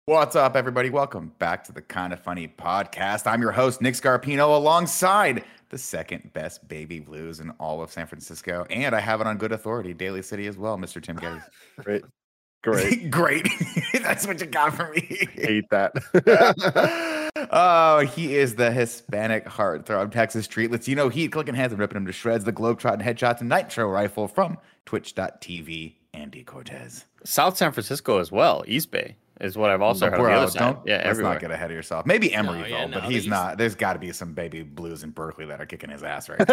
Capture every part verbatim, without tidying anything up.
What's up, everybody? Welcome back to the Kinda Funny podcast. I'm your host, Nick Scarpino, alongside the second best baby blues in all of San Francisco. And I have it on good authority, Daly City as well, Mister Tim Geddes. Great. Great. Great. That's what you got for me. Hate that. Oh, he is the Hispanic heartthrob, Texas Street Latino Heat, clicking hands and ripping him to shreds, the Globetrotting headshots and Nitro rifle from Twitch dot T V, Andy Cortez. South San Francisco as well, East Bay is what I've also heard. Bro, on the other side. don't, yeah, let's everywhere. not get ahead of yourself. Maybe Emeryville, No, yeah, no, but he's he's- not. There's got to be some baby blues in Berkeley that are kicking his ass right now.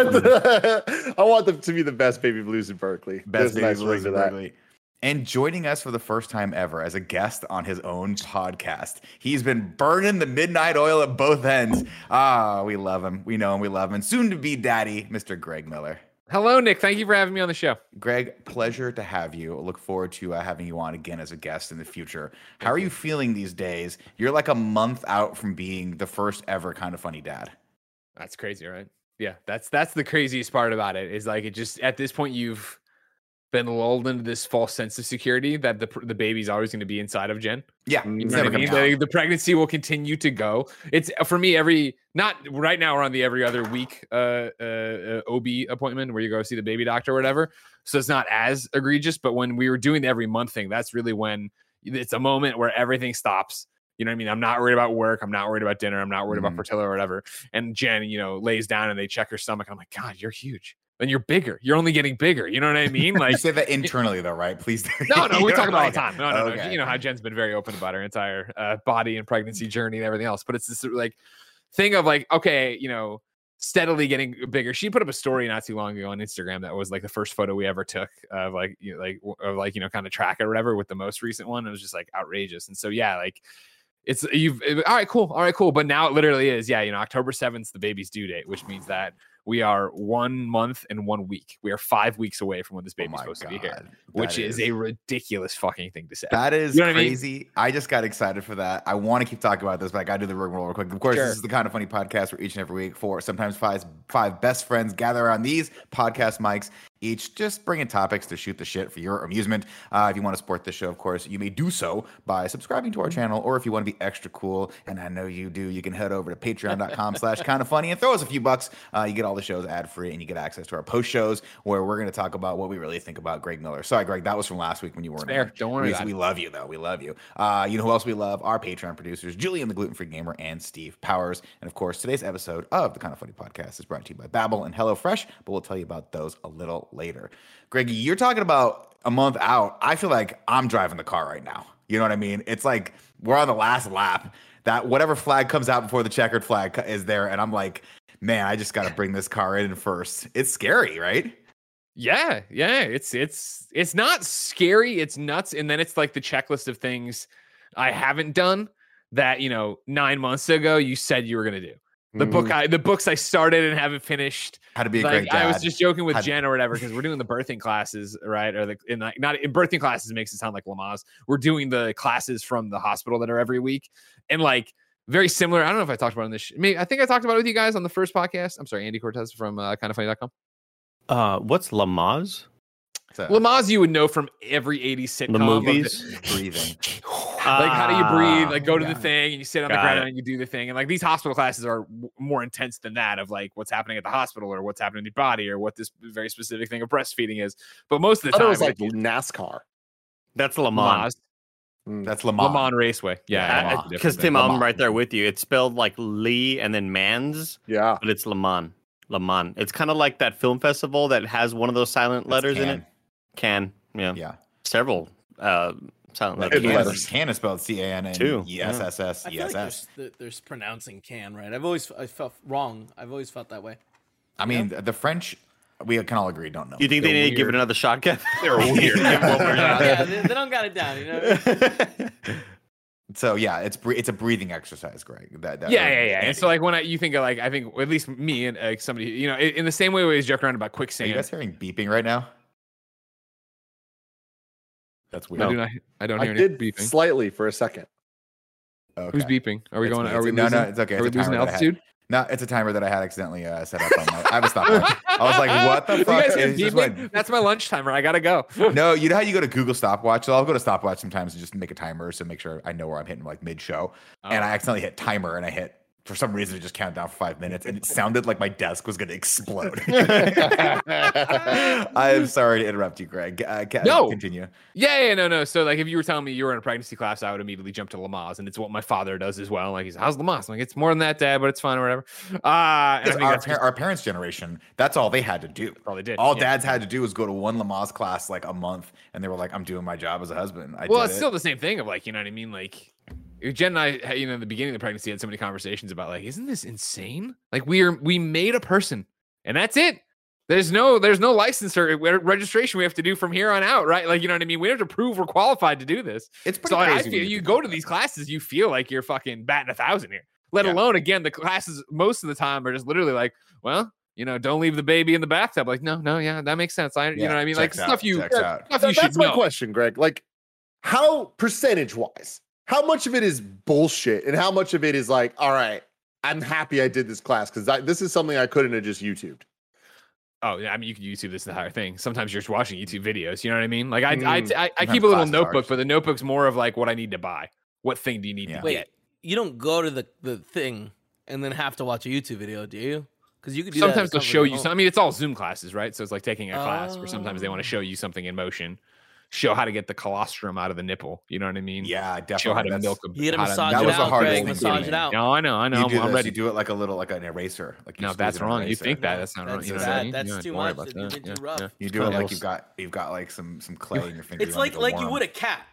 I want them to be the best baby blues in Berkeley. Best There's baby a nice blues ring in to that. Berkeley. And joining us for the first time ever as a guest on his own podcast. He's been burning the midnight oil at both ends. Ah, we love him. We know him. We love him. And soon to be daddy, Mister Greg Miller. Hello, Nick. Thank you for having me on the show. Greg, pleasure to have you. Look forward to uh, having you on again as a guest in the future. How are you feeling these days? You're like a month out from being the first ever Kinda Funny dad. That's crazy, right? Yeah, that's that's the craziest part about it. Is like it just at this point you've been lulled into this false sense of security that the the baby's always going to be inside of Jen. Yeah, You it's know what I never mean? gonna The, the pregnancy will continue to go. It's for me every not right now we're on the every other week uh, uh, uh O B appointment where you go see the baby doctor or whatever. So it's not as egregious. But when we were doing the every month thing, that's really when it's a moment where everything stops. You know what I mean? I'm not worried about work. I'm not worried about dinner. I'm not worried Mhm. about fertility or whatever. And Jen, you know, lays down and they check her stomach. I'm like, God, you're huge. And you're bigger. You're only getting bigger. You know what I mean? You Like, say that internally, though, right? Please. no, no, we You talk know, about it all like- the time. No, no, no. Okay. You know how Jen's been very open about her entire uh, body and pregnancy journey and everything else. But it's this sort of, like thing of like, okay, you know, steadily getting bigger. She put up a story not too long ago on Instagram that was like the first photo we ever took of like, you know, like of like you know, kind of track it or whatever with the most recent one. It was just like outrageous. And so yeah, like. It's you've all right, cool, all right, cool. But now it literally is, yeah, you know, October seventh is the baby's due date, which means that we are one month and one week. We are five weeks away from when this Oh baby's my supposed to be God. here, That which is, a ridiculous fucking thing to say. That is You know what I mean? crazy. I, just got excited for that. I want to keep talking about this, but I got to do the rigmarole real quick. Of course, Sure. this is the Kinda Funny podcast where each and every week, four, sometimes five, five best friends gather around these podcast mics, each just bringing topics to shoot the shit for your amusement. Uh, if you want to support this show, of course, you may do so by subscribing to our channel, or if you want to be extra cool, and I know you do, you can head over to patreon.com slash kinda funny and throw us a few bucks. Uh, you get all the shows ad-free, and you get access to our post shows where we're going to talk about what we really think about Greg Miller. Sorry, Greg, that was from last week when you weren't Fair. here. Don't worry We, about we it. love you, though. We love you. Uh, you know who else we love? Our Patreon producers, Julian the Gluten Free Gamer and Steve Powers. And of course, today's episode of the Kinda Funny podcast is brought to you by Babbel and HelloFresh, but we'll tell you about those a little later. Greggy, you're talking about a month out. I feel like I'm driving the car right now. You know what I mean? It's like we're on the last lap. That whatever flag comes out before the checkered flag co- is there, and I'm like, man, I just got to bring this car in first. It's scary, right? Yeah, yeah. It's it's it's not scary. It's nuts. And then it's like the checklist of things I haven't done that, you know, nine months ago you said you were gonna do. The book I the books I started and haven't finished. How to be a Like great dad. I was just joking with How- Jen or whatever because we're doing the birthing classes, right? Or the in like not in birthing classes makes it sound like Lamaze. We're doing the classes from the hospital that are every week, and like very similar. I don't know if I talked about it on this. Sh- Maybe I think I talked about it with you guys on the first podcast. I'm sorry, Andy Cortez from uh, kinda funny dot com. Uh, what's Lamaze? So, Lamaze you would know from every eighties sitcom. The of movies? breathing. Like how do you breathe? Like go to got the it. thing and you sit on the Got ground it. and you do the thing. And like these hospital classes are w- more intense than that of like what's happening at the hospital or what's happening in your body or what this very specific thing of breastfeeding is. But most of the I thought time it was like it's NASCAR. That's Le Lamaze, Mans. Mm. That's Le Lamont. Mans Raceway. Yeah, Yeah, Because Tim, I'm right there with you. It's spelled like Lee and then Mans, Yeah. but it's Le Mans. Le Mans. It's kind of like that film festival that has one of those silent letters in it. Can. Yeah. Yeah. Several uh, silent Like letters. Hidden can, letters. can is spelled C A N N Two, E S S S I E feel S like S. there's, th- there's pronouncing can, right? I've always I felt wrong. I've always felt that way. I mean, the French, we can all agree, don't know. You think they They're need to give weird. it another shot, Kev? They're weird. yeah, they, they don't got it down, you know. So yeah, it's bre- it's a breathing exercise, Greg. That, that Yeah, yeah, yeah. And Andy. so like when I you think of like I think at least me and uh, somebody you know in, in the same way we always joke around about Are you quicksand. guys hearing beeping right now? That's weird. I do not. I don't I hear any did beeping. slightly for a second. Okay. Who's beeping? Are we It's going? me. Are we It's- no, losing? no, it's okay. Are we It's a losing timer that I had. altitude? No, it's a timer that I had accidentally uh, set up on my. I have a stopwatch. I was like, "What the You fuck?" guys And can it's keep just me- like- That's my lunch timer. I gotta go. no, you know how you go to Google stopwatch? So I'll go to stopwatch sometimes and just make a timer so make sure I know where I'm hitting like mid show. And I Oh. accidentally hit timer and I hit for some reason it just counted down for five minutes and it sounded like my desk was gonna explode. I'm sorry to interrupt you, Greg. Uh, ca- No. continue. Yeah, yeah, no, no. So like, if you were telling me you were in a pregnancy class, I would immediately jump to Lamaze, and it's what my father does as well. Like, he's how's Lamaze? I'm like, it's more than that, Dad, but it's fine or whatever. Uh, and I Because think our, that's par- just our parents' generation, that's all they had to do. all they did. All yeah. dads had to do was go to one Lamaze class like a month, and they were like, "I'm doing my job as a husband." I Well, did it's it. still the same thing of like, you know what I mean? Like, Jen and I, you know, in the beginning of the pregnancy, had so many conversations about like, isn't this insane? Like, we are we made a person, and that's it. There's no there's no license or registration we have to do from here on out, right? Like, you know what I mean? We have to prove we're qualified to do this. It's pretty So I, I crazy when feel you you think go about to it. these classes, you feel like you're fucking batting a thousand here. Let Yeah. alone, again, the classes most of the time are just literally like, well, you know, don't leave the baby in the bathtub. Like, no, no, yeah, that makes sense. I, you Yeah, know what I mean? Like checks out, stuff you, checks out. stuff you That- should that's my know. question, Greg. Like, how percentage wise, how much of it is bullshit, and how much of it is like, all right, I'm happy I did this class because this is something I couldn't have just YouTubed. Oh yeah, I mean you can YouTube this entire thing. Sometimes you're just watching YouTube videos. You know what I mean? Like I, Mm. I, I, I Sometimes keep a little classes notebook, are. but the notebook's more of like what I need to buy. What thing do you need Yeah. to Wait, get? you don't go to the, the thing and then have to watch a YouTube video, do you? Because you could do Sometimes that they'll show you. Some, I mean, it's all Zoom classes, right? So it's like taking a class. Where sometimes they want to Oh. show you something in motion, show how to get the colostrum out of the nipple. You know what I mean? Yeah, definitely. Show how to That's- milk a. You gotta how to massage that it was the out, hardest Greg. thing for Massage me. it out. No, I know, I know. You I'm, do I'm this, ready. you do it like a little, like an eraser. Like you No, squeeze that's it in an wrong. You eraser. think that? That's not That's right. You know bad. what I mean? That's Yeah, too don't worry much. about That'd be that. too Yeah, rough. yeah. You do it like Close. you've got you've got like some some clay in your finger. It's like like you would a cat.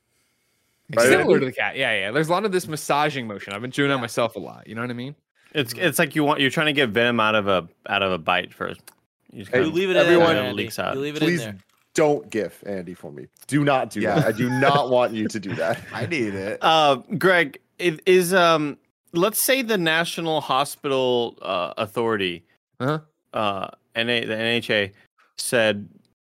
Right. Similar to the cat. Yeah, yeah. There's a lot of this massaging motion. I've been doing that myself a lot. You know what I mean? It's it's like you want you're trying to get venom out of a out of a bite first. You, just Hey, You kinda- leave it Everyone in there, it Andy. leaks out. You leave it Please in there. don't GIF Andy for me. Do not do Yeah. that. I do not want you to do that. I need it. Uh, Greg, it is um. Let's say the National Hospital uh, Authority, Uh-huh. uh, N A the N H A, said,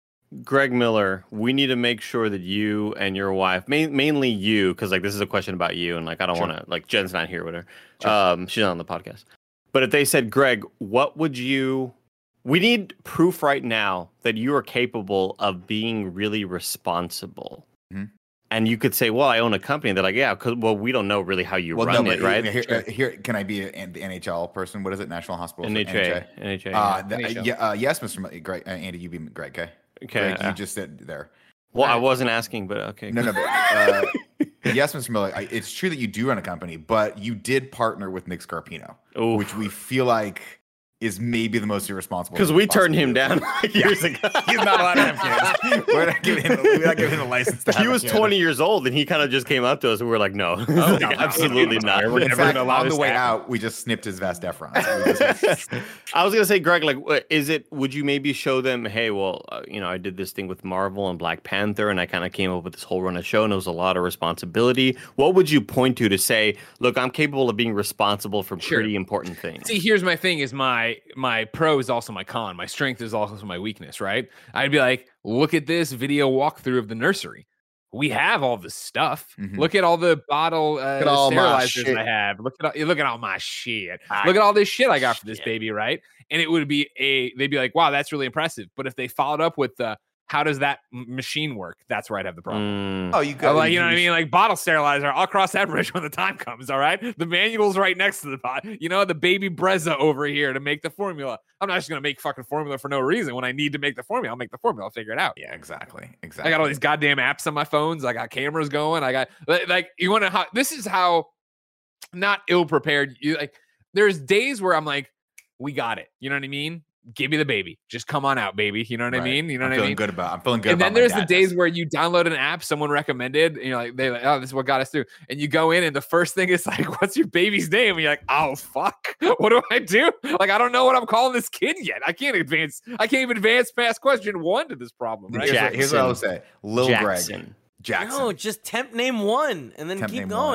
Greg Miller, we need to make sure that you and your wife, main, mainly you, because like this is a question about you, and like I don't Sure. want to like Jen's not here with her. Sure. Um, she's not on the podcast. But if they said, Greg, what would you? We need proof right now that you are capable of being really responsible. Mhm. And you could say, well, I own a company. They're like, yeah, because well, we don't know really how you Well, run no, it, but right? Here, uh, here, can I be a, an- the N H L person? What is it? National Hospital? N H A, N H A. Uh, yeah. the- N H L. yeah, uh, yes, Mister M- Greg, uh, Andy, you be Greg. Okay. Okay. Greg, uh, you just said there. well, I wasn't asking, but okay. No, no, but uh, yes, Mister Miller. I, it's true that you do run a company, but you did partner with Nick Scarpino, Oof. which we feel like is maybe the most irresponsible. Because thing we could turned possibly him do. down like years ago. He's not allowed to have kids. We're not giving him. We're not giving him a license to. He have a was kid. twenty years old, and he kind of just came up to us, and we were like, "No, no, Like, no, absolutely no, not." no, we're In never fact, gonna allow on the this way to happen. out, we just snipped his Vast Efron. So we just- I was gonna say, Greg, like, what- is it? Would you maybe show them, hey, well, uh, you know, I did this thing with Marvel and Black Panther, and I kind of came up with this whole run of show, and it was a lot of responsibility. What would you point to to say, look, I'm capable of being responsible for Sure. pretty important things? See, here's my thing: is my my pro is also my con. My strength is also my weakness, right? I'd be like, look at this video walkthrough of the nursery. We have all this stuff. Mhm. Look at all the bottle uh, at all my sterilizers shit. I have. Look at all, look at all my shit. Ah, Look at all this shit I got for this shit. baby, right? And it would be a they'd be like, wow, that's really impressive. But if they followed up with the how does that m- machine work? That's where I'd have the problem. Mm, oh, you I'm got like, you know what I mean? Like bottle sterilizer, I'll cross that bridge when the time comes. All right. The manual's right next to the pot. You know, the baby Brezza over here to make the formula. I'm not just gonna make fucking formula for no reason. When I need to make the formula, I'll make the formula. I'll figure it out. Yeah, exactly. Exactly. I got all these goddamn apps on my phones. I got cameras going. I got like, like you want to how this is how not ill prepared you like. There's days where I'm like, we got it. You know what I mean? Give me the baby. Just come on out, baby. You know what I Right. mean? You know I'm what I feeling mean? good about. I'm feeling good. And about then my there's the dadness. days where you download an app someone recommended, and you're like, they're like, oh, this is what got us through. And you go in, and the first thing is like, what's your baby's name? And you're like, oh fuck, what do I do? Like, I don't know what I'm calling this kid yet. I can't advance. I can't even advance past question one to this problem. Right? Here's what, here's what I would Jackson. say. Lil Greg. Jackson. Jackson. No, just temp name one and then Temp keep name going. one.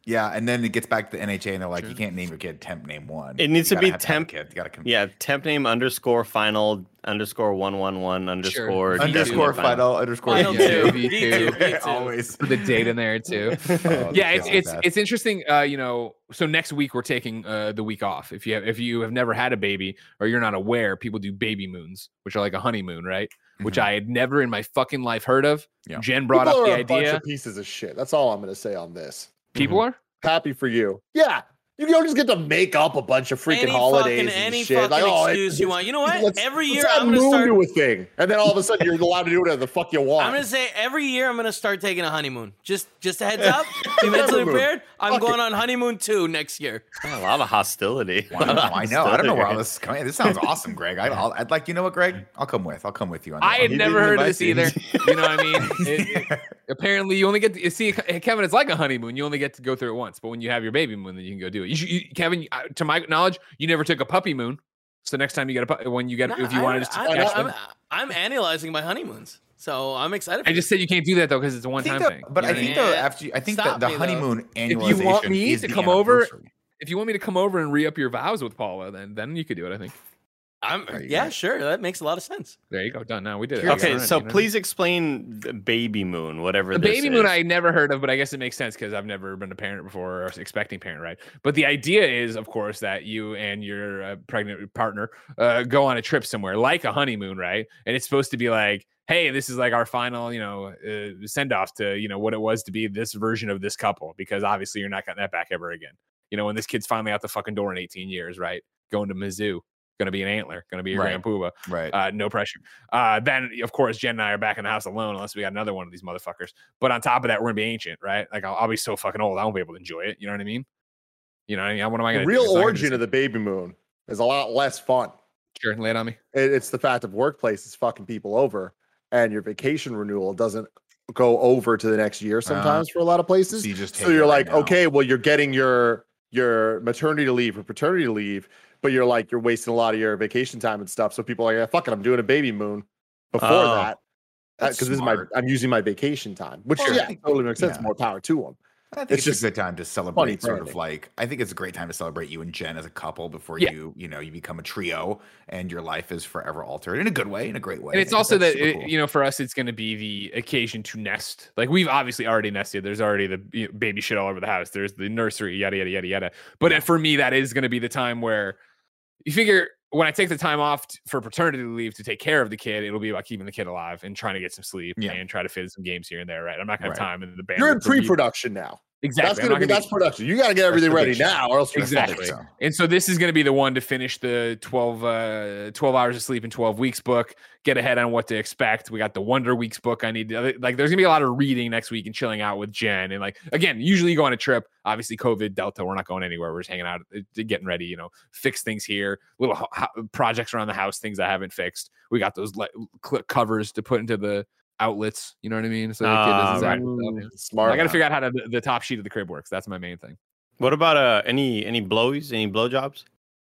Yeah, and then it gets back to the N H A, and they're like, Sure. you can't name your kid temp name one. It needs You to be gotta have have a temp- kid. You gotta com- Yeah, temp name underscore final underscore one one one underscore Sure. underscore definite final underscore Final Yeah, two. V V two. two. V two. always. Put the date in there too. Oh, Yeah, it's God, it's that- it's interesting. Uh, you know, so next week we're taking uh the week off. If you have if you have never had a baby or you're not aware, people do baby moons, which are like a honeymoon, right? Which Mhm. I had never in my fucking life heard of. Yeah. Jen brought People up are the a bunch idea. of pieces of shit. That's all I'm going to say on this. People are. Happy for you. Yeah. You don't just get to make up a bunch of freaking any holidays fucking, and any shit. fucking Like, oh, excuse you want. You know what? Let's, Every let's year add I'm gonna moon start. to a thing, and then all of a sudden you're allowed to do whatever the fuck you want. I'm gonna say every year I'm gonna start taking a honeymoon. Just just a heads up. Be mentally Honeymoon. prepared. I'm Fuck going it. on honeymoon two next year. A lot of hostility. Wow, I know. I don't know where all this is coming. This sounds awesome, Greg. I, I'll, I'd like. You know what, Greg? I'll come with. I'll come with you on that. I had one. never didn't heard of invite this me. either. You know what I mean? It- it- apparently, you only get to see Kevin. It's like a honeymoon. You only get to go through it once. But when you have your baby moon, then you can go do it. You, should, you Kevin, uh, to my knowledge, you never took a puppy moon. So next time you get a pu- when you get Nah, if you I- wanted to I, catch I'm, them, I'm analyzing my honeymoons, so I'm excited. For I just said you can't do that though because it's a I one think time the- thing. but You I know what think mean? the Yeah. after I think Stop that the me, though. honeymoon If you annualization want me is to the come over- anniversary. if you want me to come over and re up your vows with Paula, then then you could do it. I think. I'm, There you yeah, go. sure. That makes a lot of sense. There you go. Done. Now we did it. Okay, We got it Okay, right, so you know? please explain the baby moon, whatever The this baby moon is. I never heard of, but I guess it makes sense because I've never been a parent before or expecting parent, right? But the idea is, of course, that you and your uh, pregnant partner uh, go on a trip somewhere, like a honeymoon, right? And it's supposed to be like, hey, this is like our final, you know, uh, send off to, you know, what it was to be this version of this couple, because obviously you're not getting that back ever again. You know, when this kid's finally out the fucking door in eighteen years, right? Going to Mizzou, going to be an antler, going to be your Right. grandpooba. Right. Uh, no pressure. Uh, then, of course, Jen and I are back in the house alone unless we got another one of these motherfuckers. But on top of that, we're gonna be ancient, right? Like I'll, I'll be so fucking old, I won't be able to enjoy it. You know what I mean? You know what I mean? What am I the gonna? real origin of the baby moon is a lot less fun. Sure, lay it on me. It, it's the fact of workplaces fucking people over, and your vacation renewal doesn't go over to the next year sometimes for a lot of places. So you just So take you're it like, right now. okay, well, you're getting your your maternity leave or paternity leave, but you're like, you're wasting a lot of your vacation time and stuff. So people are like, yeah, fuck it, I'm doing a baby moon before Oh, that. that's Because this is my, smart. I'm using my vacation time, which Well, I yeah, think- totally makes sense. yeah. More power to them. I think It's it's, just a good time to celebrate sort of parenting. like I think it's a great time to celebrate you and Jen as a couple before Yeah. you you know you become a trio and your life is forever altered in a good way, in a great way. And I it's think also that that's super it, cool. you know, for us, it's going to be the occasion to nest. Like we've obviously already nested. There's already the you know, baby shit all over the house. There's the nursery, yada yada yada yada. But Yeah. for me, that is going to be the time where you figure when I take the time off t- for paternity leave to take care of the kid, it'll be about keeping the kid alive and trying to get some sleep Yeah. and try to fit in some games here and there. Right? I'm not going to have Right. time in the band. You're in for me- pre-production now. Exactly. That's I'm gonna not be gonna that's production. You got to get everything the ready big show. now, or else you're Exactly. so. And so this is going to be the one to finish the twelve, uh, twelve hours of sleep in twelve weeks book, get ahead on what to expect. We got the Wonder Weeks book. I need to, like, there's going to be a lot of reading next week and chilling out with Jen. And like, again, usually you go on a trip, obviously COVID, Delta, we're not going anywhere. We're just hanging out, uh, getting ready, you know, fix things here, little ho- ho- projects around the house, things I haven't fixed. We got those like clip covers to put into the outlets. You know what I mean? So the kid Ah, doesn't right. zap himself, you know? smart. I got to figure out how to, the top sheet of the crib works. That's my main thing. What about uh any any blowies, any blowjobs?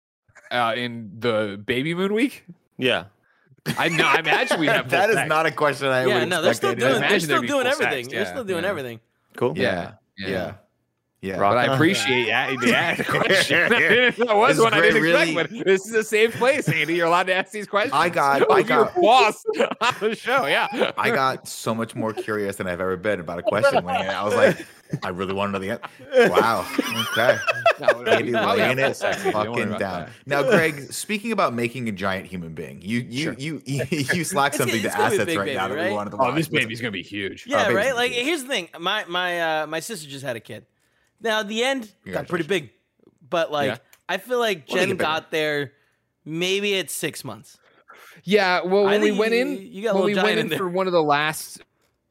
Uh, in the baby moon week, Yeah. I know. I imagine we have that full is sex. not a question I yeah, would no, they're still expect. doing. anyone- They're imagine still there'd be doing full everything. sex, They're yeah, still doing yeah. everything. Cool. Yeah, yeah, yeah. Rock But I on. appreciate yeah, yeah, the question. that was This one I Greg didn't expect. really- But this is a safe place, Andy. You're allowed to ask these questions. I got- Oh, I you're got- boss on the show. Yeah, I got so much more curious than I've ever been about a question when I was like, I really want to know the answer. Wow. Okay. No, no, Andy we probably laying have it full sex, don't worry fucking about down. that. Now, Greg, speaking about making a giant human being, you you Sure. you you, you slack It's- something it's to gonna be a assets big right baby, now that we right? wanted to Oh, watch. this What's- baby's gonna be huge. Yeah, baby's right. gonna Like be- here's the thing. My my uh my sister just had a kid. Now the end got pretty big, but like Yeah. I feel like Well, they Jen get bigger. got there maybe at six months. Yeah. Well, I when we think went you- in, you got a when we little went giant in in there. for one of the last.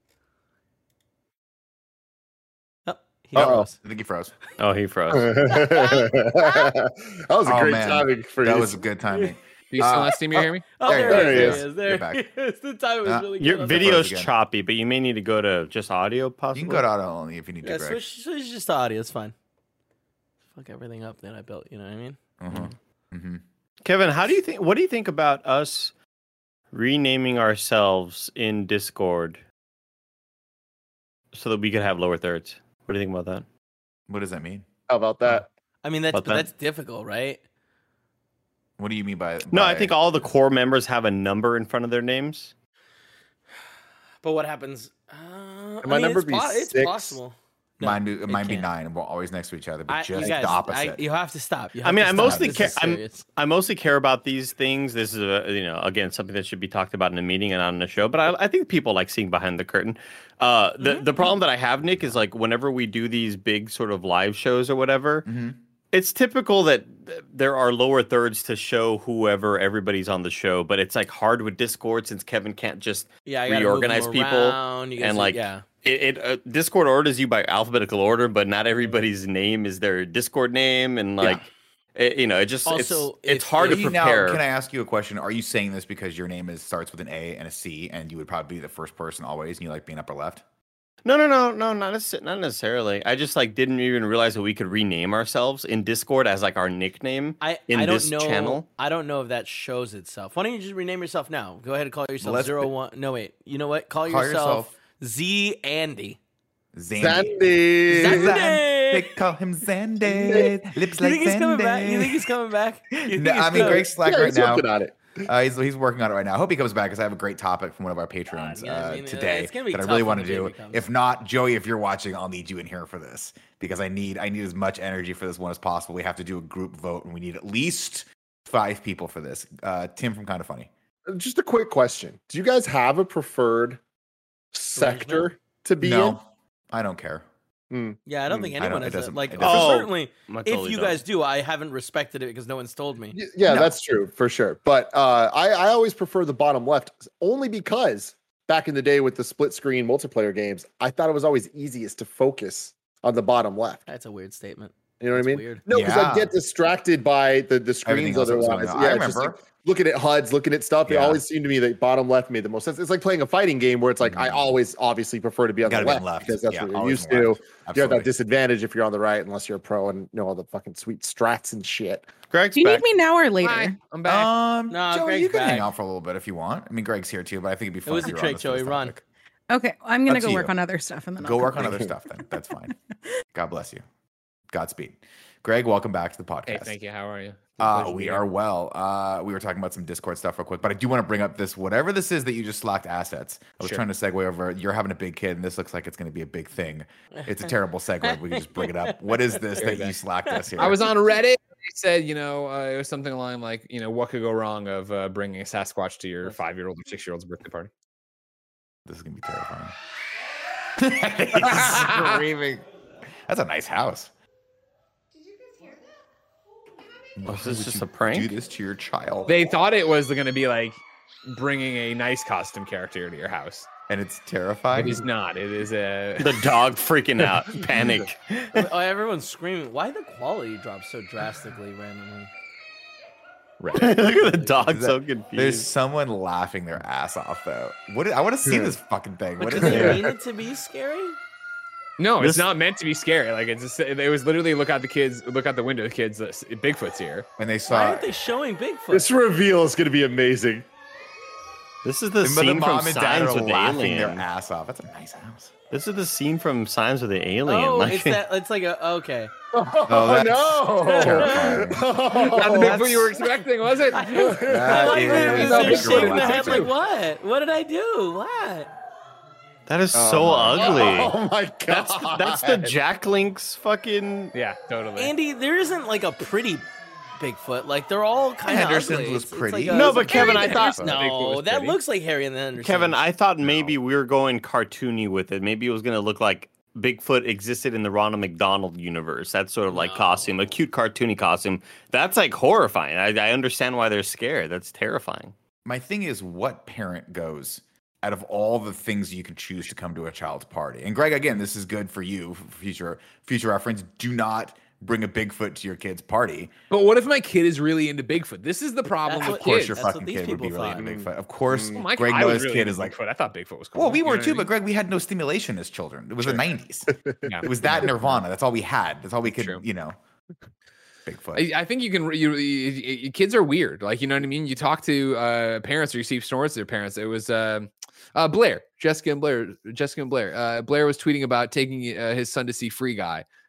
Oh, he Uh-oh. froze. I think he froze. Oh, he froze. that was a Oh, great man. timing for That you. was a good timing. Do you still Uh, not see me or hear me? Oh, There there, he he is. is. You're There back. he is. The time was Uh, really good. Your on that. video's again. choppy, but you may need to go to just audio, You possibly. can go to auto only if you need Yeah, to, Greg. switch, switch just to audio. It's fine. Fuck everything up that I built. You know what I mean? Uh-huh. Mm-hmm. Kevin, how do you think? What do you think about us renaming ourselves in Discord so that we could have lower thirds? What do you think about that? What does that mean? How about that? I mean, that's But but then- that's difficult, right? What do you mean by? No, I by- think all the core members have a number in front of their names. But what happens? Uh, I my mean, number it's, be po- it's six? possible. No, mine be, it mine be can't. nine, and we're always next to each other, but I, just you guys, the I, opposite. you have to stop. You I have mean, to I stop. mostly This care. is I'm, serious. I mostly care about these things. This is, a, you know, again, something that should be talked about in a meeting and not in a show. But I, I think people like seeing behind the curtain. Uh, the Mm-hmm. the problem that I have, Nick, is like whenever we do these big sort of live shows or whatever, Mhm. it's typical that th- there are lower thirds to show whoever everybody's on the show. But it's like hard with Discord since Kevin can't just Yeah, I gotta move reorganize them people around. You guys and are- like yeah. it, it uh, Discord orders you by alphabetical order, but not everybody's name is their Discord name, and like it, you know, it just Also, it's, it's if- hard Are to you now- prepare. can I ask you a question? Are you saying this because your name is starts with an A and a C, and you would probably be the first person always, and you like being upper left? No, no, no, no, not necess- not necessarily. I just like didn't even realize that we could rename ourselves in Discord as like our nickname. I, in I don't this know. channel? I don't know if that shows itself. Why don't you just rename yourself now? Go ahead and call yourself Let's zero be- one. No wait. You know what? Call, Call yourself, Z Andy. Zandy. Sandy. Zandy. Zan- They call him Zandy. Lips You like think he's coming back? You Zandy. think he's coming back? You think No, he's I mean, coming- Greg's Slack Yeah, right he's now. working on it. Uh, he's, he's working on it right now. I hope he comes back because I have a great topic from one of our patrons yeah, I uh, mean, uh, today it's gonna be that I tough really when want to the do. baby comes. If not, Joey, if you're watching, I'll need you in here for this because I need I need as much energy for this one as possible. We have to do a group vote, and we need at least five people for this. Uh, Tim from Kind of Funny. Just a quick question: do you guys have a preferred sector to be No, I don't care. in? Yeah, I don't Mm, think I don't- anyone it has that. doesn't- Like, it for doesn't- Oh, certainly, I if totally you don't. guys do, I haven't respected it because no one's told me. Y- Yeah, No. that's true for sure. But uh, I, I always prefer the bottom left only because back in the day with the split screen multiplayer games, I thought it was always easiest to focus on the bottom left. That's a weird statement. You know what That's I mean? weird. No, because Yeah. I get distracted by the, the Everything screens else that was otherwise. going on. I it's just remember. like looking at H U Ds, looking at stuff. It Yeah. always seemed to me that bottom left made the most sense. It's like playing a fighting game where it's like I Mhm. always obviously prefer to be on the Gotta be left, on left. because that's Yeah, what you're always used on the to. left. You have Absolutely. that disadvantage if you're on the right, unless you're a pro and know all the fucking sweet strats and shit. Greg's Do you back. need me now or later? Hi, I'm back. Um, No, Joey, Greg's you can hang back. out for a little bit if you want. I mean, Greg's here too, but I think it'd be fun. was if a you were on trick, this first Joey, run. topic. Okay, I'm gonna Up to go work you. on other stuff and then Go I'll work come on back. other stuff then. That's fine. God bless you. Godspeed. Greg, welcome back to the podcast. Hey, thank you. How are you? Uh, Pleasure to we be are here. well. Uh, we were talking about some Discord stuff real quick, but I do want to bring up this whatever this is that you just slacked assets. I was Sure. trying to segue over. You're having a big kid, and this looks like it's going to be a big thing. It's a terrible segue. We can just bring it up. What is this Very that you bad. slacked us here? I was on Reddit. They said, you know, uh, it was something along like, you know, what could go wrong of uh, bringing a Sasquatch to your five-year-old or six-year-old's birthday party? This is going to be terrifying. He's screaming. That's a nice house. Oh, is Why this would just you a prank? Do this to your child, They thought it was going to be like bringing a nice costume character to your house. and it's terrifying. It is not. It is a. The dog freaking out, panic. Oh, everyone's screaming. Why the quality drop so drastically randomly? Look at the dog, Is that- so confused. There's someone laughing their ass off though. What? Is, I want to see this fucking thing. But What do is they it? mean it to be scary? No, This- it's not meant to be scary. Like it's just, it was literally look out the kids, look out the window, kids. uh, Bigfoot's here. And they Why saw aren't they showing Bigfoot? This reveal is going to be amazing. This is the But scene mom from and dad Signs are with the laughing their Alien. ass off. That's a nice house. This is the scene from Signs with the Alien. oh, like, it's that. It's like a okay. Oh, that's no! terrifying. Not the that's- Bigfoot you were expecting, was it? I That like that. is They're a shaking good their head one. like what? What did I do? What? that is Oh so my ugly. Oh my god! That's that's the Jack Link's fucking. Yeah, totally. Andy, there isn't like a pretty Bigfoot. Like they're all kind of Henderson's ugly. was It's- it's pretty. like a- No, it's but like Kevin, Harry I thought- the Bigfoot no, was that pretty. looks like Harry and the Henderson. Kevin, I thought maybe we were going cartoony with it. Maybe it was going to look like Bigfoot existed in the Ronald McDonald universe. That sort of like No. costume, a cute cartoony costume. That's like horrifying. I, I understand why they're scared. That's terrifying. My thing is, what parent goes out of all the things you can choose to come to a child's party? And Greg, again, this is good for you, for future future reference. Do not bring a Bigfoot to your kid's party. But what if my kid is really into Bigfoot? This is the problem That's with Of course, kids. your That's what fucking these kid would be people really thought. into Bigfoot. Of course, Well, my, Greg I was Noah's really kid into is like, Bigfoot. I thought Bigfoot was cool. well, we You were know too, what I but Greg, we had no stimulation as children. It was the Sure. nineties. mean? Yeah. It was that Nirvana. That's all we had. That's all we could, True. you know. Bigfoot. I, I think you can. You, you, you- kids are weird. Like you know what I mean. You talk to uh, parents or you see stories of their parents. It was uh, uh, Blair, Jessica and Blair, Jessica and Blair. Uh, Blair was tweeting about taking uh, his son to see Free Guy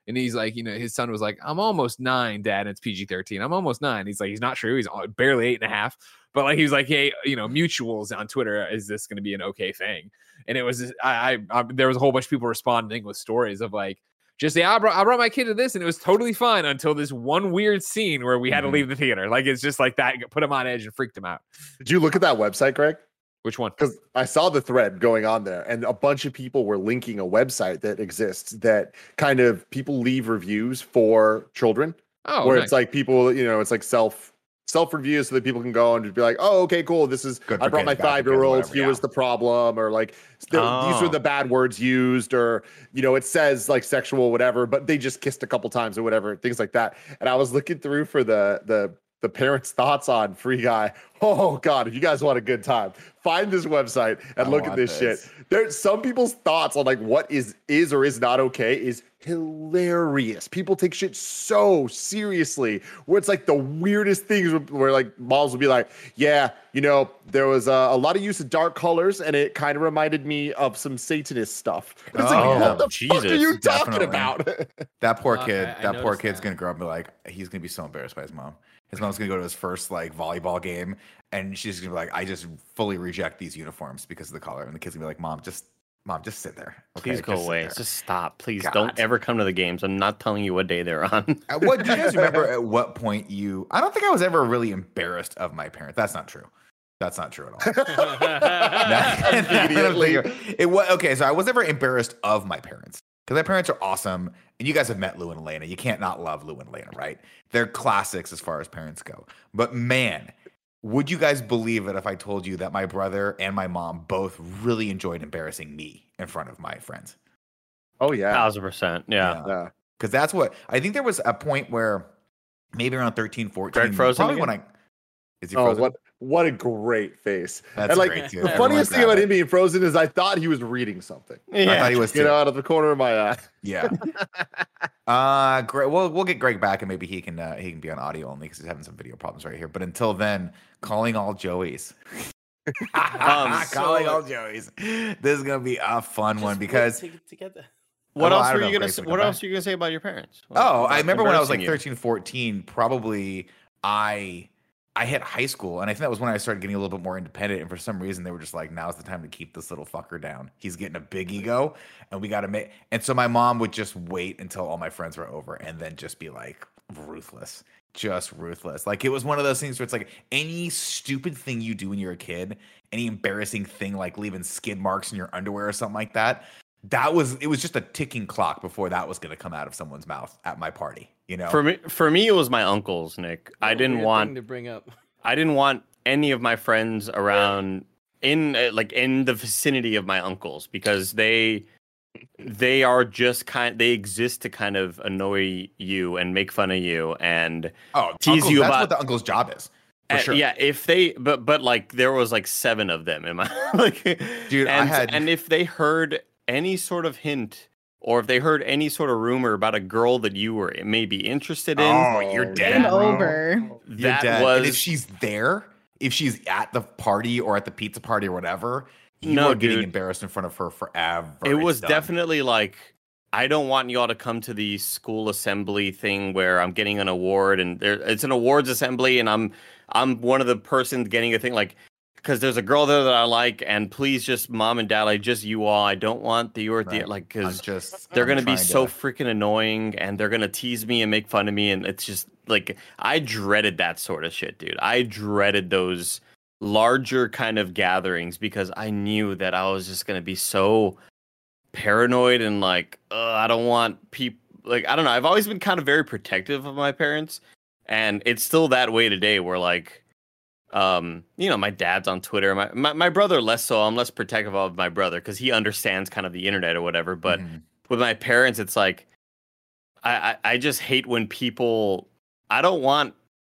And he's like, you know, his son was like, I'm almost nine, Dad. And it's P G thirteen. I'm almost nine. He's like, he's not true. He's barely eight and a half. But like, he was like, hey, you know, mutuals on Twitter, is this going to be an okay thing? And it was, I, I, I, there was a whole bunch of people responding with stories of like, just yeah, I brought, I brought my kid to this and it was totally fine until this one weird scene where we had Mm-hmm. to leave the theater. Like, it's just like that, put him on edge and freaked him out. Did you look at that website, Greg? Which one? Because I saw the thread going on there, and a bunch of people were linking a website that exists that kind of people leave reviews for children, Oh, where nice. it's like people, you know, it's like self self reviews so that people can go and just be like, oh, okay, cool. This is Good I for brought my kids, bad for five kids, year old. whatever, Here yeah. was the problem, or like there- these Oh. were the bad words used, or you know, it says like sexual, whatever, but they just kissed a couple times or whatever, things like that. And I was looking through for the the the parents' thoughts on Free Guy. Oh God, if you guys want a good time, find this website and I look at want this, this. shit. There's some people's thoughts on like what is is or is not okay is hilarious. People take shit so seriously, where it's like the weirdest things where, where like moms will be like, yeah, you know, there was uh, a lot of use of dark colors and it kind of reminded me of some Satanist stuff. And it's Oh, like, what the fuck are Jesus, you talking definitely. about? That poor Uh, kid, I- I that poor noticed kid's that. gonna grow up and be like, he's gonna be so embarrassed by his mom. His mom's gonna go to his first like volleyball game, and she's gonna be like, I just fully reject these uniforms because of the color. And the kid's gonna be like, Mom, just, Mom, just sit there. Okay? Please go Just sit away. there." Just stop. Please God. don't ever come to the games. I'm not telling you what day they're on. Uh, What do you guys remember? At what point you? I don't think I was ever really embarrassed of my parents. That's not true. That's not true at all. Immediately. It was okay. So I was never embarrassed of my parents because my parents are awesome, and you guys have met Lou and Elena. You can't not love Lou and Elena, right? They're classics as far as parents go. But man, would you guys believe it if I told you that my brother and my mom both really enjoyed embarrassing me in front of my friends? Oh yeah. Thousand percent. Yeah. Yeah. Because that's what I think there was a point where maybe around thirteen, fourteen. Greg frozen Probably when I. again? Is he Oh, frozen? what what a great face. That's and like great, too. the Everyone funniest thing grab about it. him being frozen is I thought he was reading something. I thought he was You too. know, out of the corner of my eye. Yeah. uh, Greg. Well, we'll get Greg back, and maybe he can uh, he can be on audio only because he's having some video problems right here. But until then, calling all Joeys. Um, calling so- all Joeys. This is gonna be a fun Just one wait because. to, to get the- What Oh, else I were don't you know if gonna Greg's say? gonna What come else back. were you gonna say about your parents? What- Oh, about I remember when I was like embarrassing you? thirteen, fourteen, probably I I hit high school, and I think that was when I started getting a little bit more independent. And for some reason, they were just like, "Now's the time to keep this little fucker down. He's getting a big ego, and we got to make." And so my mom would just wait until all my friends were over, and then just be like ruthless, just ruthless. Like it was one of those things where it's like any stupid thing you do when you're a kid, any embarrassing thing like leaving skid marks in your underwear or something like that. That was it was just a ticking clock before that was going to come out of someone's mouth at my party. You know, For me, for me, it was my uncles, Nick. I What a didn't weird want thing to bring up. I didn't want any of my friends around in uh, like in the vicinity of my uncles because they they are just kind they exist to kind of annoy you and make fun of you and oh, tease uncles, you that's about- what the uncle's job is. For uh, sure. yeah, if they but but like there was like seven of them in my like Dude, I and, had- and if they heard any sort of hint or if they heard any sort of rumor about a girl that you were maybe interested in, Oh, you're Oh, dead. Game yeah. bro. over. You're that dead. was And if she's there, if she's at the party or at the pizza party or whatever, you No, are getting dude. embarrassed in front of her forever. it It's was done. definitely like I don't want y'all to come to the school assembly thing where I'm getting an award and there it's an awards assembly and I'm I'm one of the persons getting a thing like because there's a girl there that I like and please just mom and dad like just you all I don't want the or the Right. like I'm because just they're I'm gonna be trying so to- freaking annoying and they're gonna tease me and make fun of me and it's just like I dreaded that sort of shit, dude. I dreaded those larger kind of gatherings because I knew that I was just gonna be so paranoid and like uh, I don't want people like I don't know. I've always been kind of very protective of my parents, and it's still that way today. Where like, um, you know, my dad's on Twitter. My my, my brother less so. I'm less protective of my brother because he understands kind of the internet or whatever. But Mhm. with my parents, it's like I, I I just hate when people. I don't want.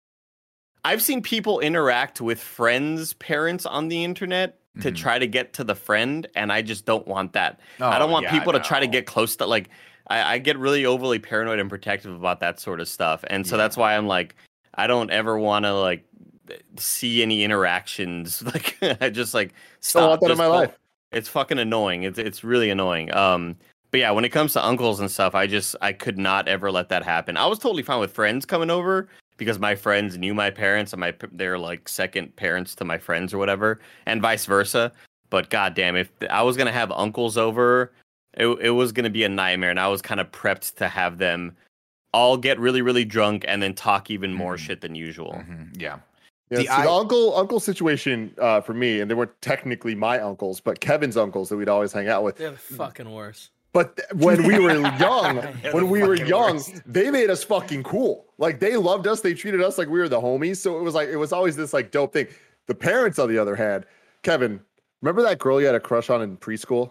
I've seen people interact with friends' parents on the internet to Mhm. try to get to the friend, and I just don't want that. Oh, I don't want yeah, people to try to no. get close to like. I, I get really overly paranoid and protective about that sort of stuff, and so Yeah. that's why I'm like, I don't ever want to like see any interactions. Like, I just like Don't stop. want that in Just my don't- life. It's fucking annoying. It's it's really annoying. Um, But yeah, when it comes to uncles and stuff, I just I could not ever let that happen. I was totally fine with friends coming over because my friends knew my parents and my they're like second parents to my friends or whatever, and vice versa. But goddamn, if I was gonna have uncles over, it it was gonna be a nightmare, and I was kind of prepped to have them all get really really drunk and then talk even more Mhm. shit than usual. Mhm. Yeah. Yeah, The see, I- the uncle uncle situation uh, for me, and they weren't technically my uncles, but Kevin's uncles that we'd always hang out with. They're the fucking worst. But th- when we were young, They're when the we were fucking young, worst. they made us fucking cool. Like they loved us. They treated us like we were the homies. So it was like it was always this like dope thing. The parents, on the other hand, Kevin, remember that girl you had a crush on in preschool?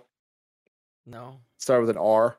No. Started with an R.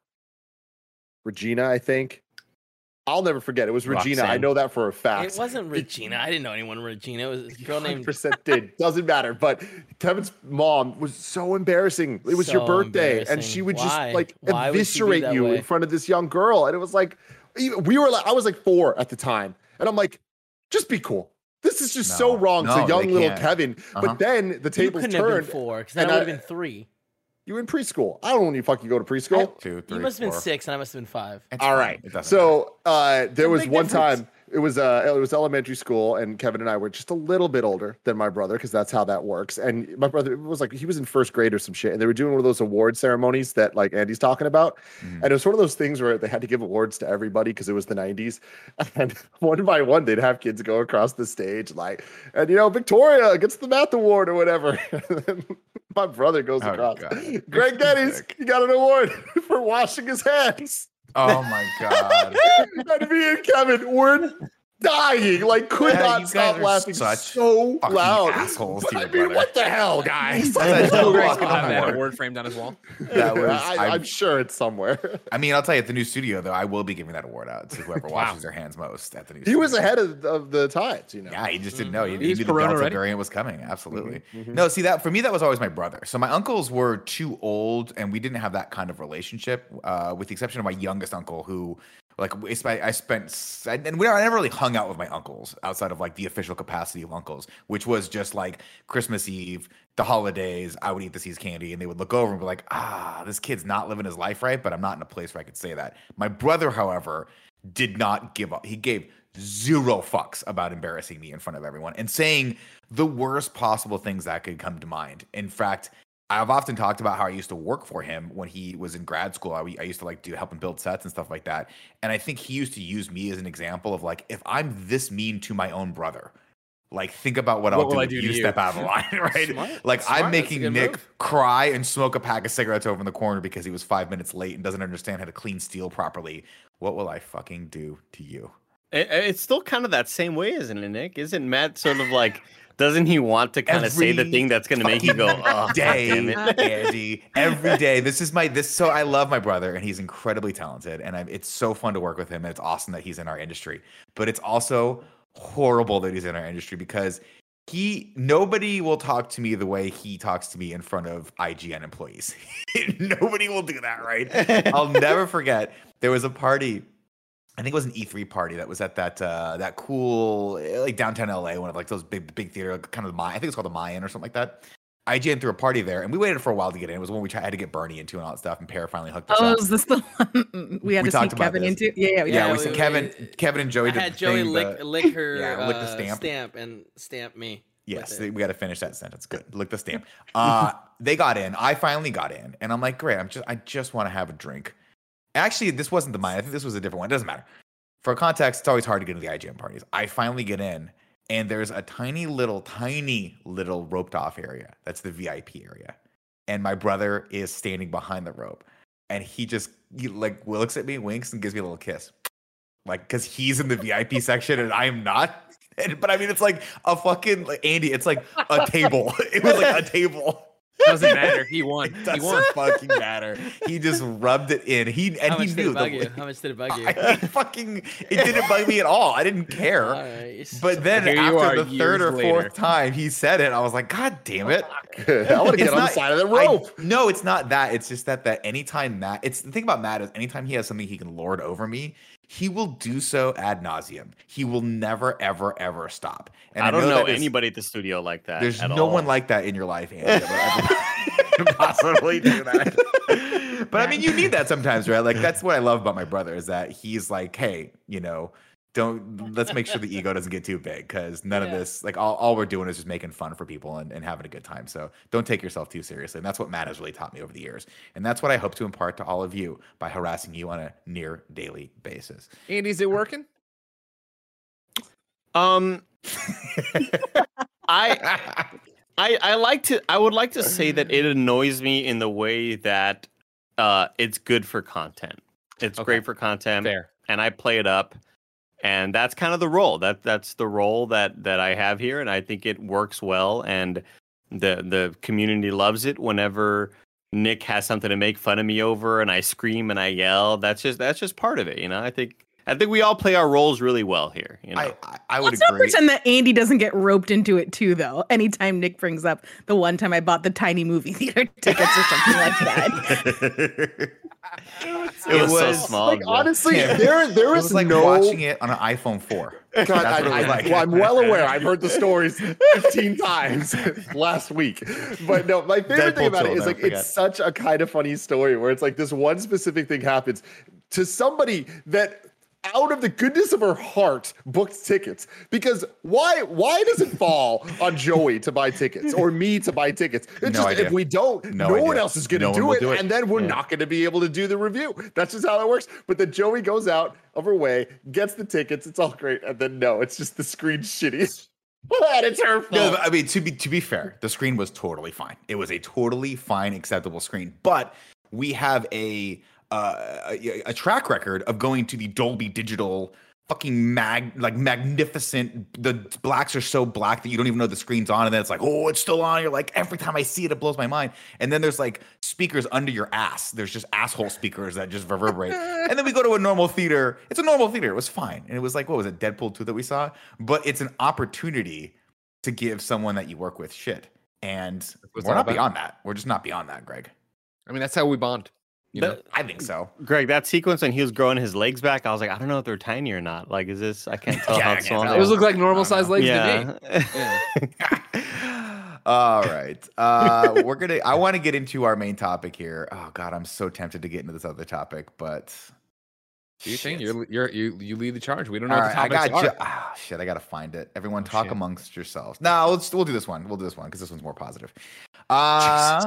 Regina, I think. I'll never forget. It was Regina. I Roxanne. know that for a fact. It wasn't Regina. I didn't know anyone Regina. It was a girl one hundred named. percent did. Doesn't matter. But Kevin's mom was so embarrassing. It was your So birthday, and embarrassing. she would Why? just like Why would she do eviscerate that you way? in front of this young girl. And it was like, we were like, I was like four at the time, and I'm like, just be cool. This is just so No. wrong No, to young they little can't. Kevin. Uh-huh. But then the You tables couldn't have been turned. four because then and I would I- have been three. You were in preschool. I don't know when you fucking go to preschool. Two, three, You must have been four. six, and I must have been five. It's All fine. right. It doesn't matter. So uh, there a was big one difference. time. It was uh, it was elementary school, and Kevin and I were just a little bit older than my brother because that's how that works. And my brother was like he was in first grade or some shit, and they were doing one of those award ceremonies that like Andy's talking about. Mhm. And it was one of those things where they had to give awards to everybody because it was the nineties. And one by one, they'd have kids go across the stage, like, and you know, Victoria gets the math award or whatever. And then my brother goes Oh, across. God. Greg Geddes, Sick. he got an award for washing his hands. Oh my god. And me and Kevin were dying, like could Yeah, not you stop guys are laughing such so fucking loud. assholes But to I your mean, brother. what the hell, guys? That's Will no Greg fucking still have that award. award framed on his wall? That was- I, I'm- I'm sure it's somewhere. I mean, I'll tell you, at the new studio, though, I will be giving that award out to whoever Wow. washes their hands most at the new He studio. was ahead of, of the times, you know. Yeah, he just didn't know. He, he He's knew the Corona Delta ready. variant was coming. Absolutely. Mhm. No, see that for me, that was always my brother. So my uncles were too old, and we didn't have that kind of relationship, uh, with the exception of my youngest uncle, who, like, we spent, I spent, s- and we I never really hung out with my uncles outside of like the official capacity of uncles, which was just like Christmas Eve, the holidays. I would eat the seas candy, and they would look over and be like, "Ah, this kid's not living his life right." But I'm not in a place where I could say that. My brother, however, did not give up. He gave zero fucks about embarrassing me in front of everyone and saying the worst possible things that could come to mind. In fact, I've often talked about how I used to work for him when he was in grad school. I, I used to like do help him build sets and stuff like that. And I think he used to use me as an example of like, if I'm this mean to my own brother, like think about what, What I'll will do I if do you to you? step out of the line, right? Smart. Like Smart. I'm That's a making good Nick move. cry and smoke a pack of cigarettes over in the corner because he was five minutes late and doesn't understand how to clean steel properly. What will I fucking do to you? It, it's still kind of that same way, isn't it, Nick? Isn't Matt sort of like? Doesn't he want to kind of say the Every thing that's going to make you go, fucking "Oh, day, damn it"? Andy. Every day. This is my this. So I love my brother, and he's incredibly talented, and I, it's so fun to work with him. And it's awesome that he's in our industry, but it's also horrible that he's in our industry because he nobody will talk to me the way he talks to me in front of I G N employees. Nobody will do that, right? I'll never forget. There was a party. I think it was an E three party that was at that uh, that cool like downtown L A, one of like those big big theater, kind of the Mayan. I think it's called the Mayan or something like that. I G N threw a party there, and we waited for a while to get in. It was when we tried, had to get Bernie into and all that stuff, and Para finally hooked us Oh, up. is this the one we had We to talked sneak about Kevin this. into? Yeah, yeah, Yeah, yeah. we we- said we- Kevin, Kevin and Joey I did had the Joey thing, lick, the- lick her yeah, lick the uh, stamp. stamp and stamp me. Yes, with it. we got to finish that sentence. Good. Lick the stamp. Uh, they got in. I finally got in, and I'm like, great. I'm just, I just want to have a drink. Actually, this wasn't the mine. I think this was a different one. It doesn't matter. For context, it's always hard to get into the I G N parties. I finally get in, and there's a tiny little, tiny little roped off area. That's the V I P area, and my brother is standing behind the rope, and he just he like looks at me, winks, and gives me a little kiss, like because he's in the V I P section and I am not. And, but I mean, it's like a fucking like, Andy. It's like a table. It was like a table. Doesn't matter. He won. It He doesn't won. fucking matter. He just rubbed it in. He and How he much did knew it bug the, you? How much did it bug you? I fucking it didn't bug me at all. I didn't care. All right. But then Here you after are the third or years fourth later. time he said it, I was like, God damn it. I want to get It's on the not- side of the I- rope. no, it's not that. It's just that that anytime Matt, it's the thing about Matt is anytime he has something he can lord over me, he will do so ad nauseum. He will never, ever, ever stop. And I don't know, that is- anybody at the studio like that. There's at no all. one like that in your life, Andy. that will ever- can possibly do that. But I mean, you need that sometimes, right? Like that's what I love about my brother is that he's like, hey, you know, don't let's make sure the ego doesn't get too big because none Yeah. of this, like all, all we're doing is just making fun for people and, and having a good time. So don't take yourself too seriously. And that's what Matt has really taught me over the years. And that's what I hope to impart to all of you by harassing you on a near daily basis. Andy, is it working? Um, I, I, I like to. I would like to say that it annoys me in the way that uh, it's good for content. It's Okay. great for content, Fair. and I play it up, and that's kind of the role. That that's the role that that I have here, and I think it works well, and the the community loves it. Whenever Nick has something to make fun of me over, and I scream and I yell, that's just that's just part of it, you know. I think I think we all play our roles really well here. You know, I, I, I would Let's not agree. pretend that Andy doesn't get roped into it too, though. Anytime Nick brings up the one time I bought the tiny movie theater tickets or something like that. it was, so was, small. Like Jeff. honestly, Yeah. there there It is was like no. watching it on an iPhone four. God, That's I, what it was I- like. well, I'm well aware. I've heard the stories fifteen times last week. But no, my favorite thing Deadpool about it too, is I'll like never it's such a kind of funny story where it's like this one specific thing happens to somebody that out of the goodness of her heart booked tickets. Because why why does it fall on Joey to buy tickets or me to buy tickets? It's No just idea. if we don't, No no, one idea. else is gonna No one do, will it, do it. and then we're Yeah. not gonna be able to do the review. That's just how it works. But then Joey goes out of her way, gets the tickets, it's all great, and then no, it's just the screen's shitty. And it's her fault. No, but I mean to be to be fair, the screen was totally fine. It was a totally fine, acceptable screen. But we have a uh, a, a track record of going to the Dolby Digital, fucking mag like magnificent. The blacks are so black that you don't even know the screen's on, and then it's like, oh, it's still on. You're like, every time I see it, it blows my mind. And then there's like speakers under your ass. There's just asshole speakers that just reverberate. And then we go to a normal theater. It's a normal theater. It was fine, and it was like, what was it, Deadpool two that we saw? But it's an opportunity to give someone that you work with shit. And what it's we're all not about. beyond that. We're just not beyond that, Greg. I mean, that's how we bond. You know? That- I think so. Greg, that sequence when he was growing his legs back, I was like, I don't know if they're tiny or not. Like, is this? I can't tell Yeah, I how can't small. tell. they Those are. look like normal sized legs to me. yeah. Yeah. All right. Uh, we're gonna. I want to get into our main topic here. Oh God, I'm so tempted to get into this other topic, but Do you think shit. you're, you're you you lead the charge? We don't know All what right, the I topics got. are. Ju- ah, shit, I gotta find it. Everyone, Oh, talk shit. amongst yourselves. No, let's. We'll do this one. We'll do this one because this one's more positive. Uh,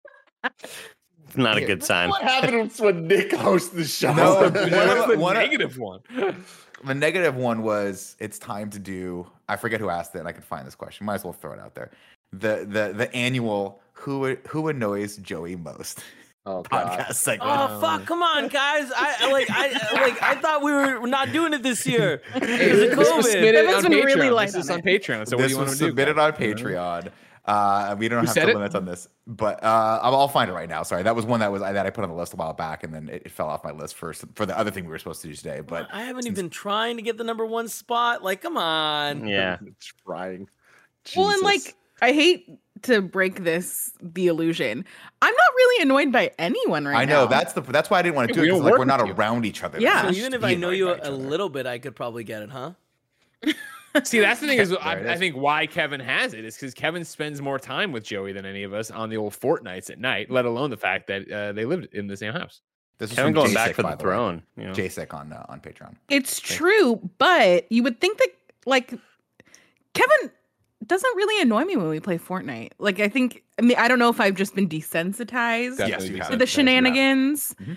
It's not a good sign. What happens when Nick hosts the show? No, What one was of- the one of- negative one? the negative one was it's time to do. I forget who asked it, and I can find this question. Might as well throw it out there. The the the annual who who annoys Joey most Oh, God. podcast segment. Oh fuck! Come on, guys. I I- like I like I thought we were not doing it this year because of This was COVID. submitted Kevin's on been Patreon. really light This is on on it. Patreon. So what do This you want was to do? submitted on Patreon. Uh, we don't Who have said to it? limits on this, but uh, I'll, I'll find it right now. Sorry, that was one that was that I put on the list a while back, and then it, it fell off my list for for the other thing we were supposed to do today. But I haven't even trying to get the number one spot. Like, come on. Yeah. Trying. Well, and Jesus. like, I hate to break this the illusion. I'm not really annoyed by anyone right I know now. that's the that's why I didn't want to do We it. 'Cause, don't like work we're not with you. around each other. Yeah. So Just even if be I know annoyed you by a, each a other. little bit, I could probably get it, huh? See, that's the thing is, There I, it I is. think why Kevin has it is because Kevin spends more time with Joey than any of us on the old Fortnights at night. Let alone the fact that uh, they lived in the same house. This is Kevin from going J back Sick, for by the the way. throne. You know? J-Sick on uh, on Patreon. It's true, but you would think that like Kevin doesn't really annoy me when we play Fortnite. Like I think I mean I don't know if I've just been Definitely desensitized Yes, you decent. have. to the That is that. shenanigans, Mhm.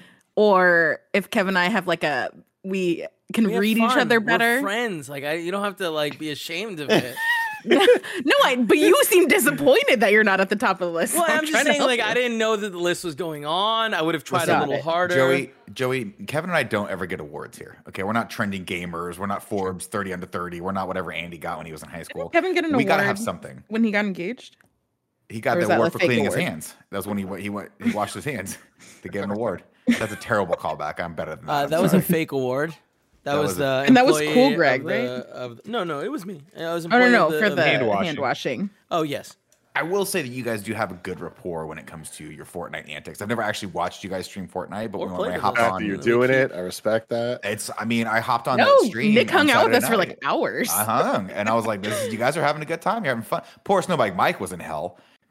or if Kevin and I have like a we can We have read each fun. other We're better. friends. Like, I, you don't have to like be ashamed of it. No, I, but you seem disappointed that you're not at the top of the list. Well, so I'm trying just to saying, help like, you. I didn't know that the list was going on. I would have tried Listen, a little harder. Joey, Joey, Kevin and I don't ever get awards here. Okay, we're not trending gamers. We're not Forbes thirty under thirty. We're not whatever Andy got when he was in high school. Kevin get an we award gotta have something. when he got engaged. He got Or the is that award a for fake cleaning award? his hands. That was when he went. He went. He washed his hands to get an award. That's a terrible callback. I'm better than that. Uh, I'm that was a sorry. fake award. That, That was was a- the And that was employee cool, Greg, of the- right? Of, no, no, it was me. I was Oh no, employee no, of the, for of the hand hand washing. washing. Oh yes. I will say that you guys do have a good rapport when it comes to your Fortnite antics. I've never actually watched you guys stream Fortnite, but Or when, played when I with hopped us. on, After you're really doing cute. it, I respect that. it's. I mean, I hopped on No, that stream. Nick hung on out with us Saturday for night. like hours. I hung, and I was like, "This is, you guys are having a good time. You're having fun." Poor Snowbike Mike was in hell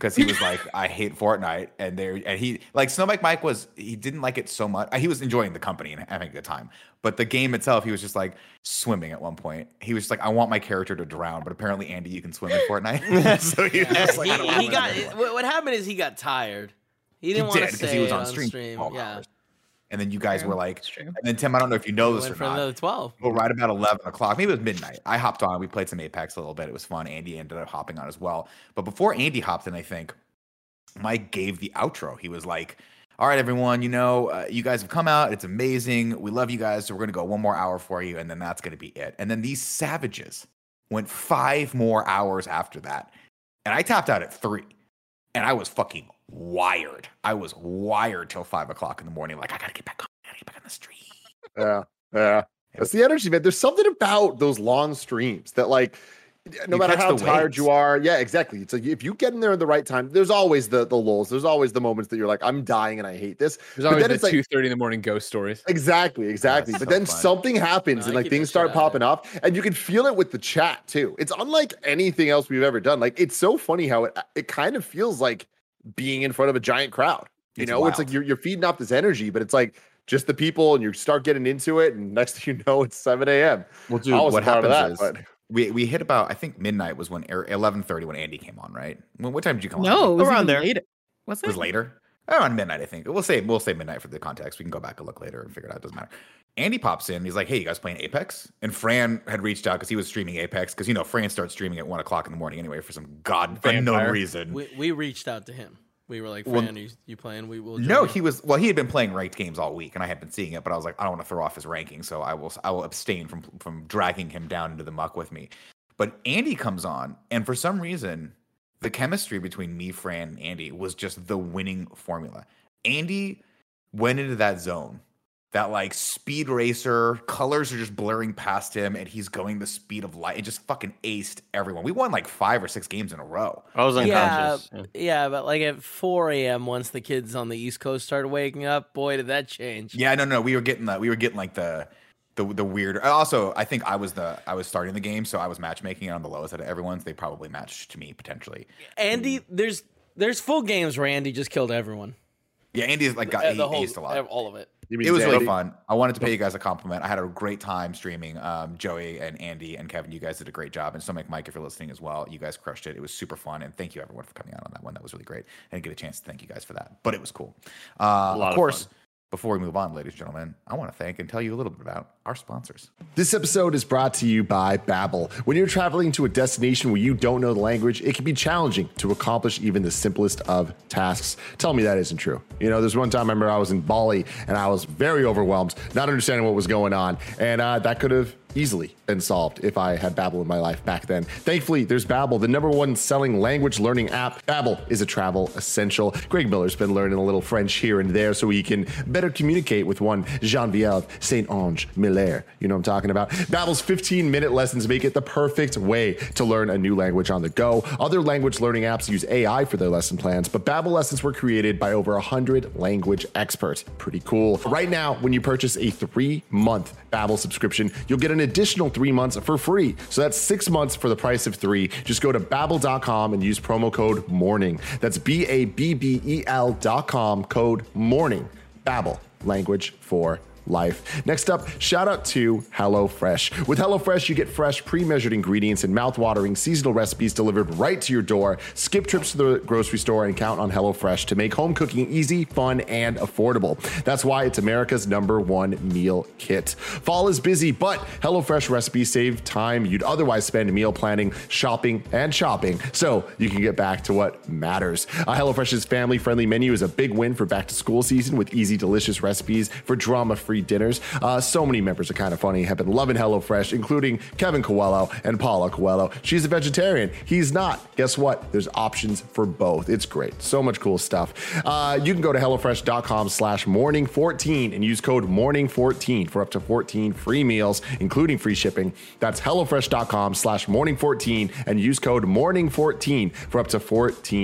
because he was like, I hate Fortnite, and there and he like Snowbike Mike was he didn't like it so much. He was enjoying the company and having a good time, but the game itself, he was just like swimming at one point. He was just like, I want my character to drown, but apparently Andy, you can swim in Fortnite. So he, was just like, I don't he, wanna he do got it. what what happened is he got tired. He He didn't want did to because stay he was on on stream. stream. twelve Yeah, hours. And then you guys True. were like, It's true. and then Tim, I don't know if you know we this went or for not. another twelve. Well, right about eleven o'clock, maybe it was midnight. I hopped on. We played some Apex a little bit. It was fun. Andy ended up hopping on as well. But before Andy hopped in, I think Mike gave the outro. He was like, all right, everyone, you know, uh, you guys have come out. It's amazing. We love you guys. So we're going to go one more hour for you. And then that's going to be it. And then these savages went five more hours after that. And I tapped out at three. And I was fucking wired. I was wired till five o'clock in the morning. Like, I got to get back on. I got to get back on the street. Yeah, yeah. That's the energy, man. There's something about those long streams that, like, no You matter catch how the tired waves. you are, yeah, exactly. It's like if you get in there at the right time, there's always the the lulls. There's always the moments that you're like, I'm dying and I hate this. There's But always then the it's like- two thirty in the morning ghost stories. Exactly, exactly. That's But so then fun. something happens No, and I like keep things that start shit out of popping up, and you can feel it with the chat too. It's unlike anything else we've ever done. Like it's so funny how it it kind of feels like being in front of a giant crowd. You It's know, it's wild. like you're you're feeding off this energy, but it's like just the people, and you start getting into it, and next thing you know, it's seven a.m. Well, dude, I wasn't what part of happens that, is but- we we hit about I think midnight was when eleven thirty when Andy came on, right? When, what time did you come on? No, it was Around even there. later. Was It it? was later. Around midnight, I think. We'll say we'll say midnight for the context. We can go back and look later and figure it out. It doesn't matter. Andy pops in. He's like, "Hey, you guys playing Apex?" And Fran had reached out because he was streaming Apex because you know Fran starts streaming at one o'clock in the morning anyway for some god unknown Vampire. reason. We we reached out to him. We were like, Well, Fran, you, you playing? We will. No, join you." he was well. He had been playing ranked games all week, and I had been seeing it. But I was like, I don't want to throw off his ranking, so I will. I will abstain from from dragging him down into the muck with me. But Andy comes on, and for some reason, the chemistry between me, Fran, and Andy was just the winning formula. Andy went into that zone, that like speed racer, colors are just blurring past him, and he's going the speed of light. It just fucking aced everyone. We won like five or six games in a row. I was Yeah, unconscious. Yeah. yeah, but like at four a.m. once the kids on the East Coast started waking up, boy, did that change. Yeah, no, no, we were getting the, we were getting like the, the, the weird. Also, I think I was the, I was starting the game, so I was matchmaking on the lowest out of everyone's. They probably matched to me potentially. Andy, there's there's full games where Andy just killed everyone. Yeah, Andy's like got Uh, he the whole, aced a lot. all of it. You mean It was really Zandy? fun. I wanted to pay you guys a compliment. I had a great time streaming. Um, Joey and Andy and Kevin, you guys did a great job. And so make Mike, if you're listening as well, you guys crushed it. It was super fun. And thank you everyone for coming out on that one. That was really great. I didn't get a chance to thank you guys for that, but it was cool. Uh, A lot of of course, fun. before we move on, ladies and gentlemen, I want to thank and tell you a little bit about our sponsors. This episode is brought to you by Babbel. When you're traveling to a destination where you don't know the language, it can be challenging to accomplish even the simplest of tasks. Tell me that isn't true. You know, there's one time I remember I was in Bali and I was very overwhelmed, not understanding what was going on, and uh, that could have easily been solved if I had Babbel in my life back then. Thankfully, there's Babbel, the number one selling language learning app. Babbel is a travel essential. Greg Miller's been learning a little French here and there so he can better communicate with one Geneviève Saint-Ange Miller. You know what I'm talking about? Babbel's fifteen minute lessons make it the perfect way to learn a new language on the go. Other language learning apps use A I for their lesson plans, but Babbel lessons were created by over one hundred language experts. Pretty cool. Right now, when you purchase a three month Babbel subscription, you'll get an additional three months for free. So that's six months for the price of three. Just go to babbel dot com and use promo code MORNING. That's B A B B E L dot com, code MORNING. Babbel, language for life. Next up, shout out to HelloFresh. With HelloFresh, you get fresh, pre-measured ingredients and mouth-watering seasonal recipes delivered right to your door. Skip trips to the grocery store and count on HelloFresh to make home cooking easy, fun, and affordable. That's why it's America's number one meal kit. Fall is busy, but HelloFresh recipes save time you'd otherwise spend meal planning, shopping, and shopping, so you can get back to what matters. Uh, HelloFresh's family-friendly menu is a big win for back-to-school season with easy, delicious recipes for drama-free dinners. Uh, so many members of Kind of Funny have been loving HelloFresh, including Kevin Coelho and Paula Coelho. She's a vegetarian. He's not. Guess what? There's options for both. It's great. So much cool stuff. Uh, you can go to HelloFresh dot com slash morning fourteen and use code morning fourteen for up to fourteen free meals, including free shipping. That's HelloFresh dot com slash morning fourteen and use code morning fourteen for up to fourteen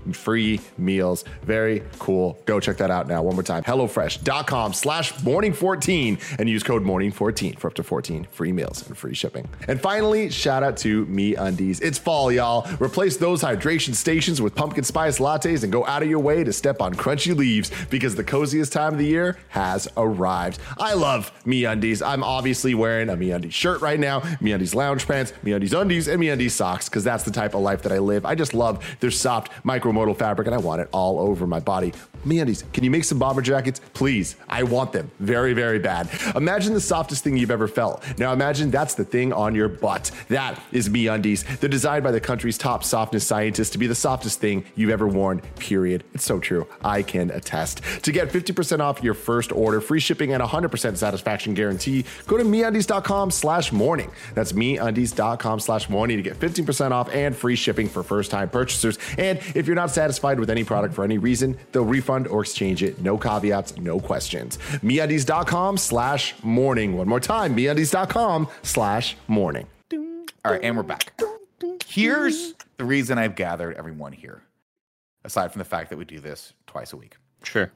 free meals. Very cool. Go check that out now. One more time. HelloFresh.com slash morning 14 and use code morning fourteen for up to fourteen free meals and free shipping. And finally, shout out to MeUndies. It's fall, y'all. Replace those hydration stations with pumpkin spice lattes and go out of your way to step on crunchy leaves because the coziest time of the year has arrived. I love MeUndies. I'm obviously wearing a MeUndies shirt right now, MeUndies lounge pants, MeUndies undies, and MeUndies socks because that's the type of life that I live. I just love their soft micromodal fabric and I want it all over my body. MeUndies, can you make some bomber jackets? Please. I want them very, very bad. Imagine the softest thing you've ever felt. Now imagine that's the thing on your butt. That is MeUndies. They're designed by the country's top softness scientists to be the softest thing you've ever worn, period. It's so true. I can attest. To get fifty percent off your first order, free shipping, and one hundred percent satisfaction guarantee, go to MeUndies.com slash morning. That's MeUndies.com slash morning to get fifteen percent off and free shipping for first-time purchasers. And if you're not satisfied with any product for any reason, they'll refund or exchange it. No caveats, no questions. MeUndies.com slash morning. One more time, MeUndies.com slash morning. All right, and we're back. Here's the reason I've gathered everyone here, aside from the fact that we do this twice a week. Sure.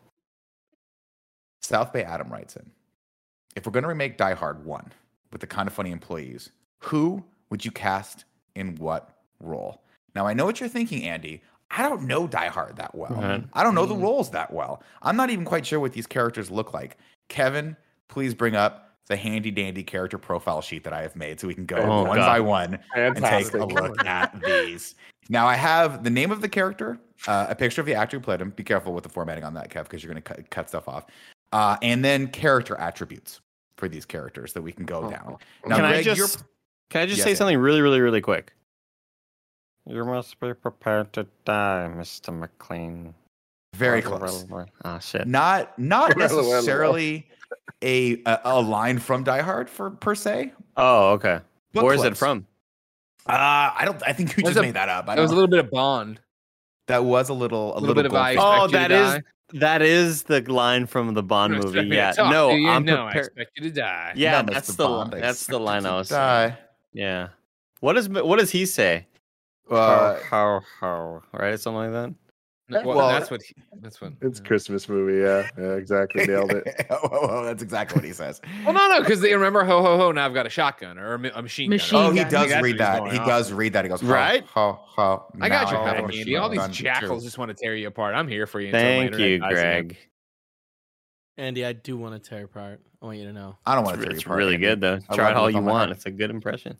South Bay Adam writes in, if we're going to remake Die Hard one with the Kind of Funny employees, who would you cast in what role? Now, I know what you're thinking, Andy. I don't know Die Hard that well. Right. I don't know the roles that well. I'm not even quite sure what these characters look like. Kevin, please bring up the handy dandy character profile sheet that I have made so we can go Oh, one God. by one Fantastic. and take a look at these. Now, I have the name of the character, uh, a picture of the actor who played him. Be careful with the formatting on that, Kev, because you're going to cut, cut stuff off. Uh, and then character attributes for these characters that we can go down. Now, Can I Greg, just you're- can I just Yes, say Andy. something really, really, really quick? You must be prepared to die, Mister McLean. very close. Ah, shit. Not not Well, well, well. necessarily a, a a line from Die Hard for per se. Oh, okay. But Where is close. it from? Uh, I don't. I think you There's just a- made that up. I That was a don't- little bit of Bond. that was a little a little bit of I goldfish. expect Oh, you to that is die. that is the line from the Bond Don't movie. expect me to Yeah. talk, No, do you? I'm no, I prepared. expect you to die. Yeah, No, that's Mister the Bond, I that's the expect line you I to was die. saying. Yeah. What is what does he say? Uh, how, how, right? Something like that. No, well, Well, that's what. He, that's what. It's Christmas movie. Yeah, yeah, exactly. Nailed it. oh, oh, oh, that's exactly what he says. Well, no, no, because they remember ho ho ho. Now I've got a shotgun or a, ma- a machine, Machine gun. Oh, he gun. does That's read what he's that. going He off. does read that. He goes, Right? Ha, ha, I got your now back, I'm Andy. All these done. jackals just want to tear you apart. I'm here for you. until Thank later you, night dies again. Greg. Andy, I do want to tear apart. I want you to know. I don't want It's, to tear you it's apart, really Andy. good though. I Try love it it all with you all my want. heart. It's a good impression.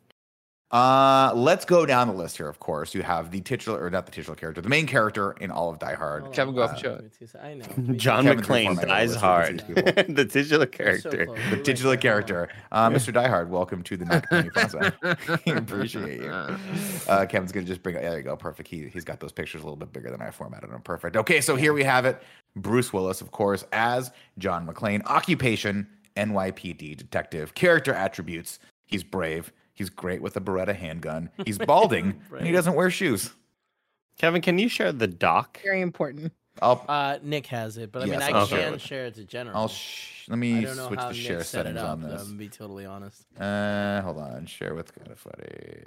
Uh, let's go down the list here. Of course, you have the titular, or not the titular character, the main character in all of Die Hard. Hold Kevin, on. go off Uh, and show Give it. me two sec- I know. Give me John Kevin's McClane reformatting dies the list hard. so we can see the titular two- You're so character. close. The You're right titular there. Hold character, uh, Mister Die Hard. Welcome to the Not Community Plaza. Appreciate you. Uh, Kevin's gonna just bring. There you go, perfect. He he's got those pictures a little bit bigger than I formatted them. Perfect. Okay, so here we have it. Bruce Willis, of course, as John McClane. Occupation: N Y P D detective. Character attributes: he's brave. He's great with a Beretta handgun. He's balding and he doesn't wear shoes. Kevin, can you share the doc? Very important. I'll Uh, Nick has it, but I mean, Yes, I I'll can share it. share it to general. I'll sh- let I me don't know switch how the Nick share set it settings up. on I'm this. gonna be totally honest. Uh, hold on. Share with kind of funny.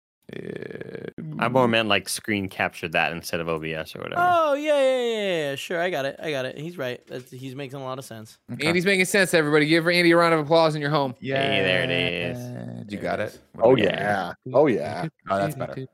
Uh, I more meant like screen captured that instead of O B S or whatever. Oh yeah, yeah, yeah, yeah. Sure, I got it. I got it. He's right. That's, he's making a lot of sense. okay. Andy's making sense. Everybody, give Andy a round of applause in your home. Yeah, Hey, there it is. You got it. Oh What do we got yeah. here? Oh yeah. Oh, that's better.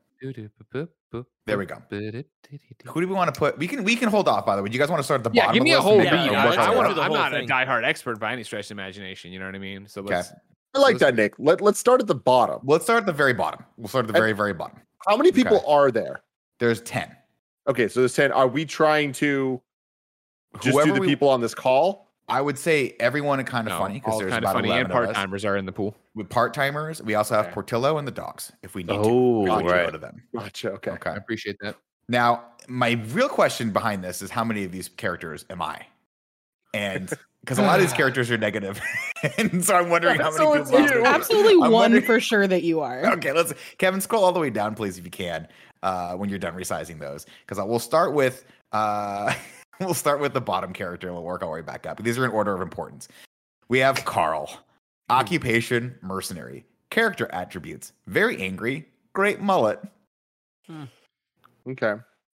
There we go. Who do we want to put? We can we can hold off. By the way, do you guys want to start at the Yeah, bottom? give of me the a list whole and read. then yeah, work I, let's our I way go wanna, up? through the I'm whole not a thing. diehard expert by any stretch of imagination. You know what I mean? So Okay. let's. I like let's- that, Nick. Let Let's start at the bottom. Let's start at the very bottom. We'll start at the very very bottom. How many people Okay. are there? There's ten. Okay, so there's ten. Are we trying to just Whoever do the we- people on this call? I would say everyone are kind of No, funny because all there's kind of about funny and eleven of part us. timers are in the pool. With part timers, we also have Okay. Portillo and the dogs. If we need Oh, to, we need to right. go to them. Gotcha. Okay. Okay. I appreciate that. Now, my real question behind this is how many of these characters am I? And because a lot of these characters are negative, and so I'm wondering how many So people. it's I'm you. gonna- Absolutely I'm one wondering- for sure that you are. Okay, let's Kevin scroll all the way down, please, if you can, uh, when you're done resizing those. Because we'll start with uh, we'll start with the bottom character and we'll work our way back up. These are in order of importance. We have Carl, occupation mercenary, character attributes very angry, great mullet. Okay.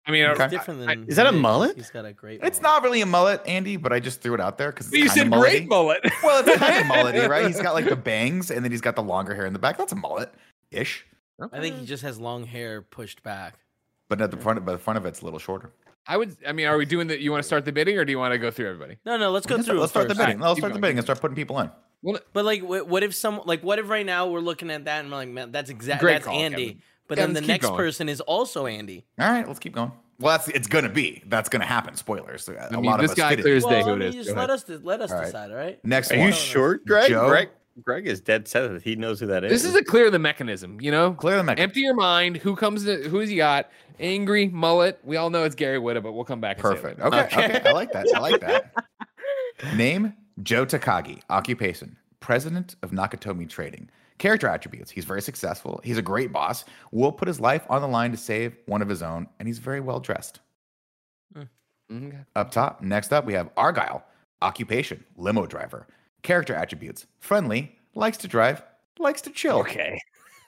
I mean, Okay. It's different than. Is that a Nick. mullet? He's got a great. It's mullet. not really a mullet, Andy, but I just threw it out there because you it's said kind of great mullet. Well, it's kind of mullety, right? He's got like the bangs, and then he's got the longer hair in the back. That's a mullet-ish, I think he just has long hair pushed back. but at the front, but the front of it's a little shorter. I would. I mean, are we doing that? You want to start the bidding, or do you want to go through everybody? No, no. Let's go Let's through. start, let's it start the first. bidding. Alright, Let's keep start the going, bidding keep and start putting people in. Well, But like, wh- what if some like, what if right now we're looking at that and we're like, man, that's exact. Great That's call, Andy. Kevin. But Yeah, then the let's keep next going. person is also Andy. All right, let's keep going. Well, that's it's gonna be. That's gonna happen. Spoilers. A I mean, lot this of us guy fit it. clears Well, day I who it mean, is. just Go let ahead. us let us All right. decide. All right. Next Are one. you sure, Greg? Joe? Greg? Greg is dead set that he knows who that is. This is a clear the mechanism. You know, Clear the mechanism. empty your mind. Who comes? To, who's you got? Angry mullet. We all know it's Gary Whitta, but we'll come back. And say it Perfect. later. Okay. Okay. I like that. I like that. Name: Joe Takagi. Occupation: President of Nakatomi Trading. Character attributes: He's very successful. He's a great boss. Will put his life on the line to save one of his own, and he's very well dressed. Okay. Up top, next up, we have Argyle. Occupation: Limo driver. Character attributes: Friendly. Likes to drive. Likes to chill. okay.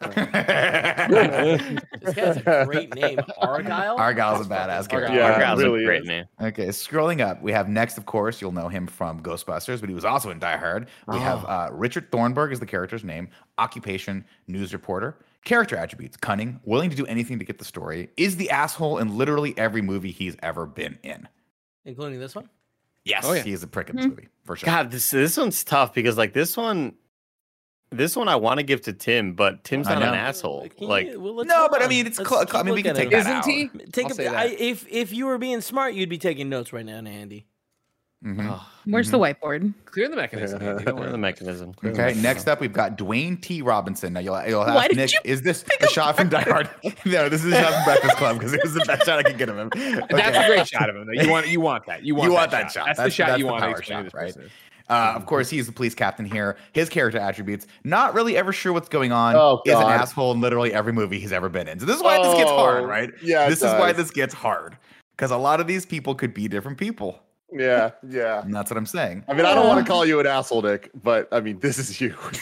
This guy's a great name, Argyle. Argyle's a badass character. Yeah, Argyle's really a great is. name. Okay, scrolling up, we have next, of course, you'll know him from Ghostbusters, but he was also in Die Hard. We have uh, Richard Thornburg is the character's name. Occupation: news reporter. Character attributes: cunning, willing to do anything to get the story. Is the asshole in literally every movie he's ever been in. Including this one. Yes, Oh, yeah. he is a prick in this Mhm. movie for sure. God, this this one's tough because like this one, this one I want to give to Tim, but Tim's I not an know. asshole. Can like you- well, let's No, hold but I on. mean, it's Let's cl- keep I mean, we can looking take at that Isn't out. he? Take I'll a, say I, that. if if you were being smart, you'd be taking notes right now, Andy. Mhm. oh, Where's the whiteboard? Clear the mechanism. Andy, don't clear worry. the mechanism. clear the Okay, mechanism. next up, we've got Dwayne T. Robinson. Now, you'll, you'll Why ask did Nick, you is this a shot from Die Hard? No, this is a shot from Breakfast Club because it was the best shot I could get of him. That's Okay. a great shot of him. Though. You want you want that. You want, You want that shot. That's, That's- the shot that's you the want to power explain shot, to this right? person. Uh, of course, he's the police captain here. His character attributes: not really ever sure what's going on. Oh, is an God. asshole in literally every movie he's ever been in. So this is why this gets hard, Oh, right? yeah, it this is why does. this gets hard because a lot of these people could be different people, Yeah, yeah. and that's what I'm saying. I mean, I don't want to call you an asshole, Nick, but I mean, this is you. Put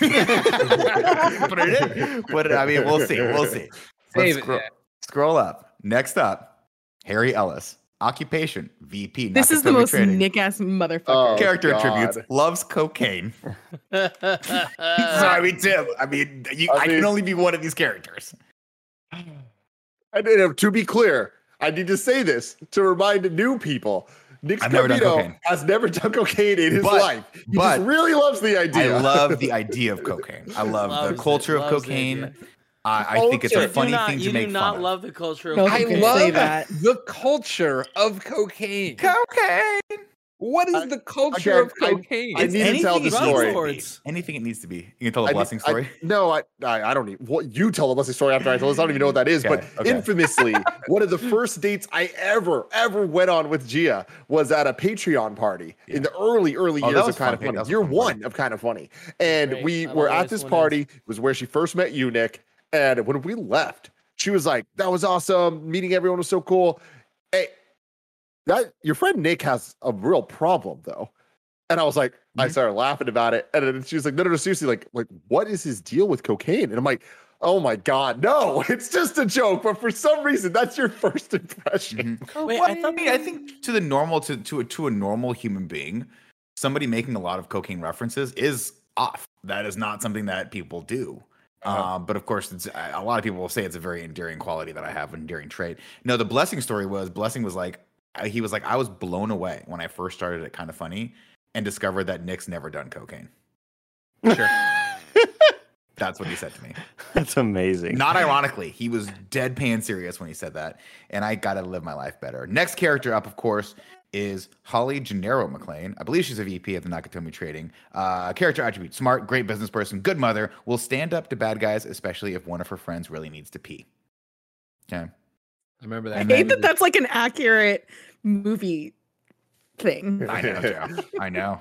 it in. Put it. I mean, we'll see. We'll see. Let's Save it, scroll, yeah. scroll up. Next up, Harry Ellis. Occupation: V P. This is the Nakatomi most Trading. Nick ass motherfucker. Oh. Character God. attributes: loves cocaine. So I mean, Tim. I mean, you, I I, can mean- only be one of these characters. I did, to be clear, I need to say this to remind new people. Nick I've never done Scavino cocaine. has never done cocaine in his But- life. He but- just really loves the idea. I love the idea of cocaine. I love Loves the it, culture of loves the cocaine. idea. I, I think it's Okay. a You do funny not- thing you to make do not fun love the culture of No, I you can love say that. the culture of cocaine. of cocaine. What is I- the culture again, of I- cocaine? I need to tell the it needs story. to be. Rockfords. Anything it needs to be. You can tell a I- blessing I- story. no, I, I I don't need what you tell the blessing story after I tell this. I don't even know what that is. Okay, but okay. infamously, one of the first dates I ever ever went on with Gia was at a Patreon party in the early early Oh, that years was of Kind fun, of Pete. Funny. That was a Year fun party. one of Kind of Funny, and Great. we I were love at this this one party. It was where she first met you, Nick. And when we left, she was like, "That was awesome. Meeting everyone was so cool." Hey, that your friend Nick has a real problem though. And I was like, I Mhm. started laughing about it. And then she was like, no, no, no, seriously, like, like, what is his deal with cocaine? And I'm like, oh my God, no, it's just a joke. But for some reason, that's your first impression. Mhm. Wait, Well, I thought mean, I think to the normal to to a, to a normal human being, somebody making a lot of cocaine references is off. That is not something that people do. Uh-huh. Um, but of course, it's, a lot of people will say it's a very endearing quality that I have, an endearing trait. No, the blessing story was blessing was like I- he was like I was blown away when I first started it Kind of Funny and discovered that Nick's never done cocaine. Sure. That's what he said to me. That's amazing. Not ironically, he was deadpan serious when he said that, and I gotta live my life better. Next character up, of course, is Holly Gennaro McLean. I believe she's a V P at the Nakatomi Trading. Uh, character attribute: smart, great business person, good mother, will stand up to bad guys, especially if one of her friends really needs to pee. Okay. I remember that. And I hate then- that that's like an accurate movie thing. I know, Joe. I know.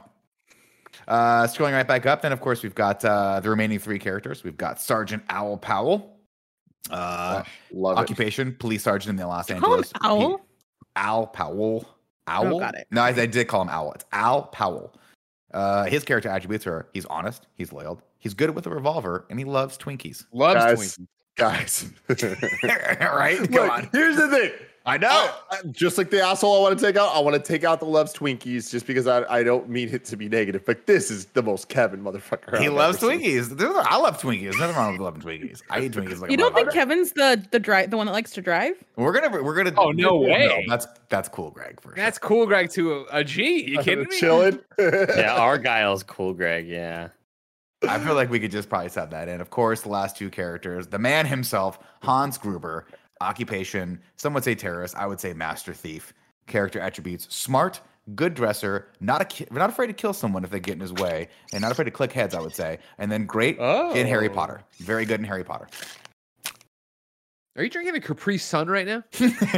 Uh, scrolling right back up, then of course we've got uh, the remaining three characters. We've got Sergeant Owl Powell. Uh, Love it. occupation: police sergeant in the Los Call him Angeles. Owl? P- Al Powell. Owl. Oh, got it. No, I, I did call him Owl. It's Al Powell. Uh, his character attributes are: he's honest, he's loyal, he's good with a revolver, and he loves Twinkies. Loves Guys, Twinkies. guys. Right? Come Look, on. here's the thing. I know. I- I- just like the asshole I want to take out, I want to take out the loves Twinkies just because I, I don't mean it to be negative. But this is the most Kevin motherfucker. He I've loves ever seen. Twinkies. There's- I love Twinkies. There's nothing wrong with loving Twinkies. I eat Twinkies like You a don't think motherfucker. Kevin's the the drive the one that likes to drive? We're gonna we're gonna. Oh, no way. that's that's cool, Greg. For That's cool, Greg. To a, a G. You kidding me? Chilling. Yeah, Argyle's cool, Greg. Yeah. sure. I feel like we could just probably set that in. Of course, the last two characters, the man himself, Hans Gruber. Occupation, some would say terrorist. I would say master thief. Character attributes: smart, good dresser, not a ki- not afraid to kill someone if they get in his way, and not afraid to click heads. I would say, and then great in Harry Oh. Potter. Very good in Harry Potter. Are you drinking a Capri Sun right now?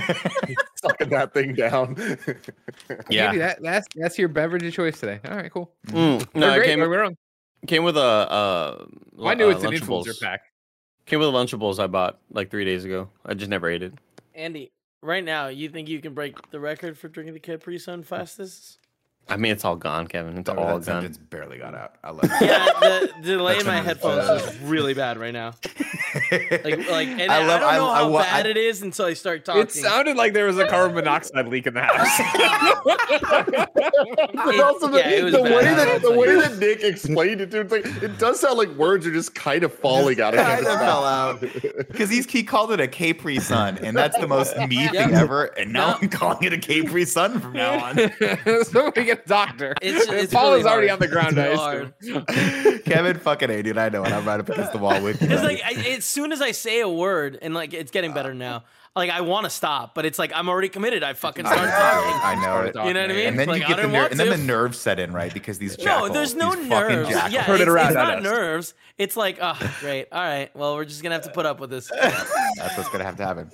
Sucking that thing down. Yeah. Maybe that, that's that's your beverage of choice today. All right, cool. Mm, No, no, it great. came, We're wrong. came with a. Uh, I knew uh, it's an Lunchables. influencer pack. Came with a Lunchables I bought like three days ago. I just never ate it. Andy, right now, you think you can break the record for drinking the Capri Sun fastest? I mean, it's all gone, Kevin. It's That, all that gone. sentence barely got out. I love it. Yeah, the delay That's in my when it headphones was, is really bad right now. Like, like, and I I, love- I don't know I- how I wa- bad I- it is until I start talking. It sounded like there was a carbon monoxide leak in the house. But also the, yeah, it was the bad. way I that was the like- way that Nick explained it to it's like it does sound like words are just kind of falling out of Kind his of fell mouth. out because he's he called it a Capri Sun, and that's the most me Yep. thing ever. And now Yep. I'm calling it a Capri Sun from now on. Somebody get a doctor. It's, it's Paul really is already hard. on the ground. It's I hard. assume. Kevin fucking A, dude. I know, and I'm right up against the wall with you. It's buddy. like I, as soon as I say a word, and like it's getting better now. Like I want to stop, but it's like I'm already committed. I fucking I started know, talking. I know it. You know what I mean? And then Like, you I get the didn't ner- want and then to. the nerves set in, right? Because these No, jackals, there's no these fucking nerves. jackals. Yeah, Heard it it's, around it's that not house. nerves. It's like, oh, great. All right. Well, we're just gonna have to put up with this. That's what's gonna have to happen.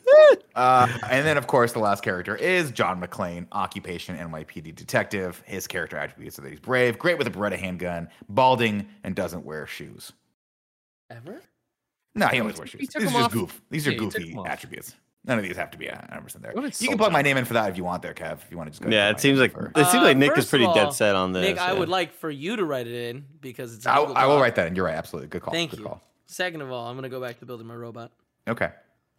Uh, and then, of course, the last character is John McClane, occupation N Y P D detective. His character attributes are that he's brave, great with a Beretta handgun, balding, and doesn't wear shoes. Ever? No, he always wears He shoes. took These are them just off. goof. These are Yeah, he took goofy them off. attributes. None of these have to be one hundred percent there. What an You can insult, put my John. name in for that if you want there, Kev. If you want to just go. Yeah, ahead it and seems put like my name in it seems like Uh, Nick is first pretty of all, dead set on this. Nick, I yeah. would like for you to write it in because it's. a for. I, Google I will Doc. write that in. You're right. Absolutely. Good call. Thank Good you. call. Second of all, I'm gonna go back to building my robot. Okay.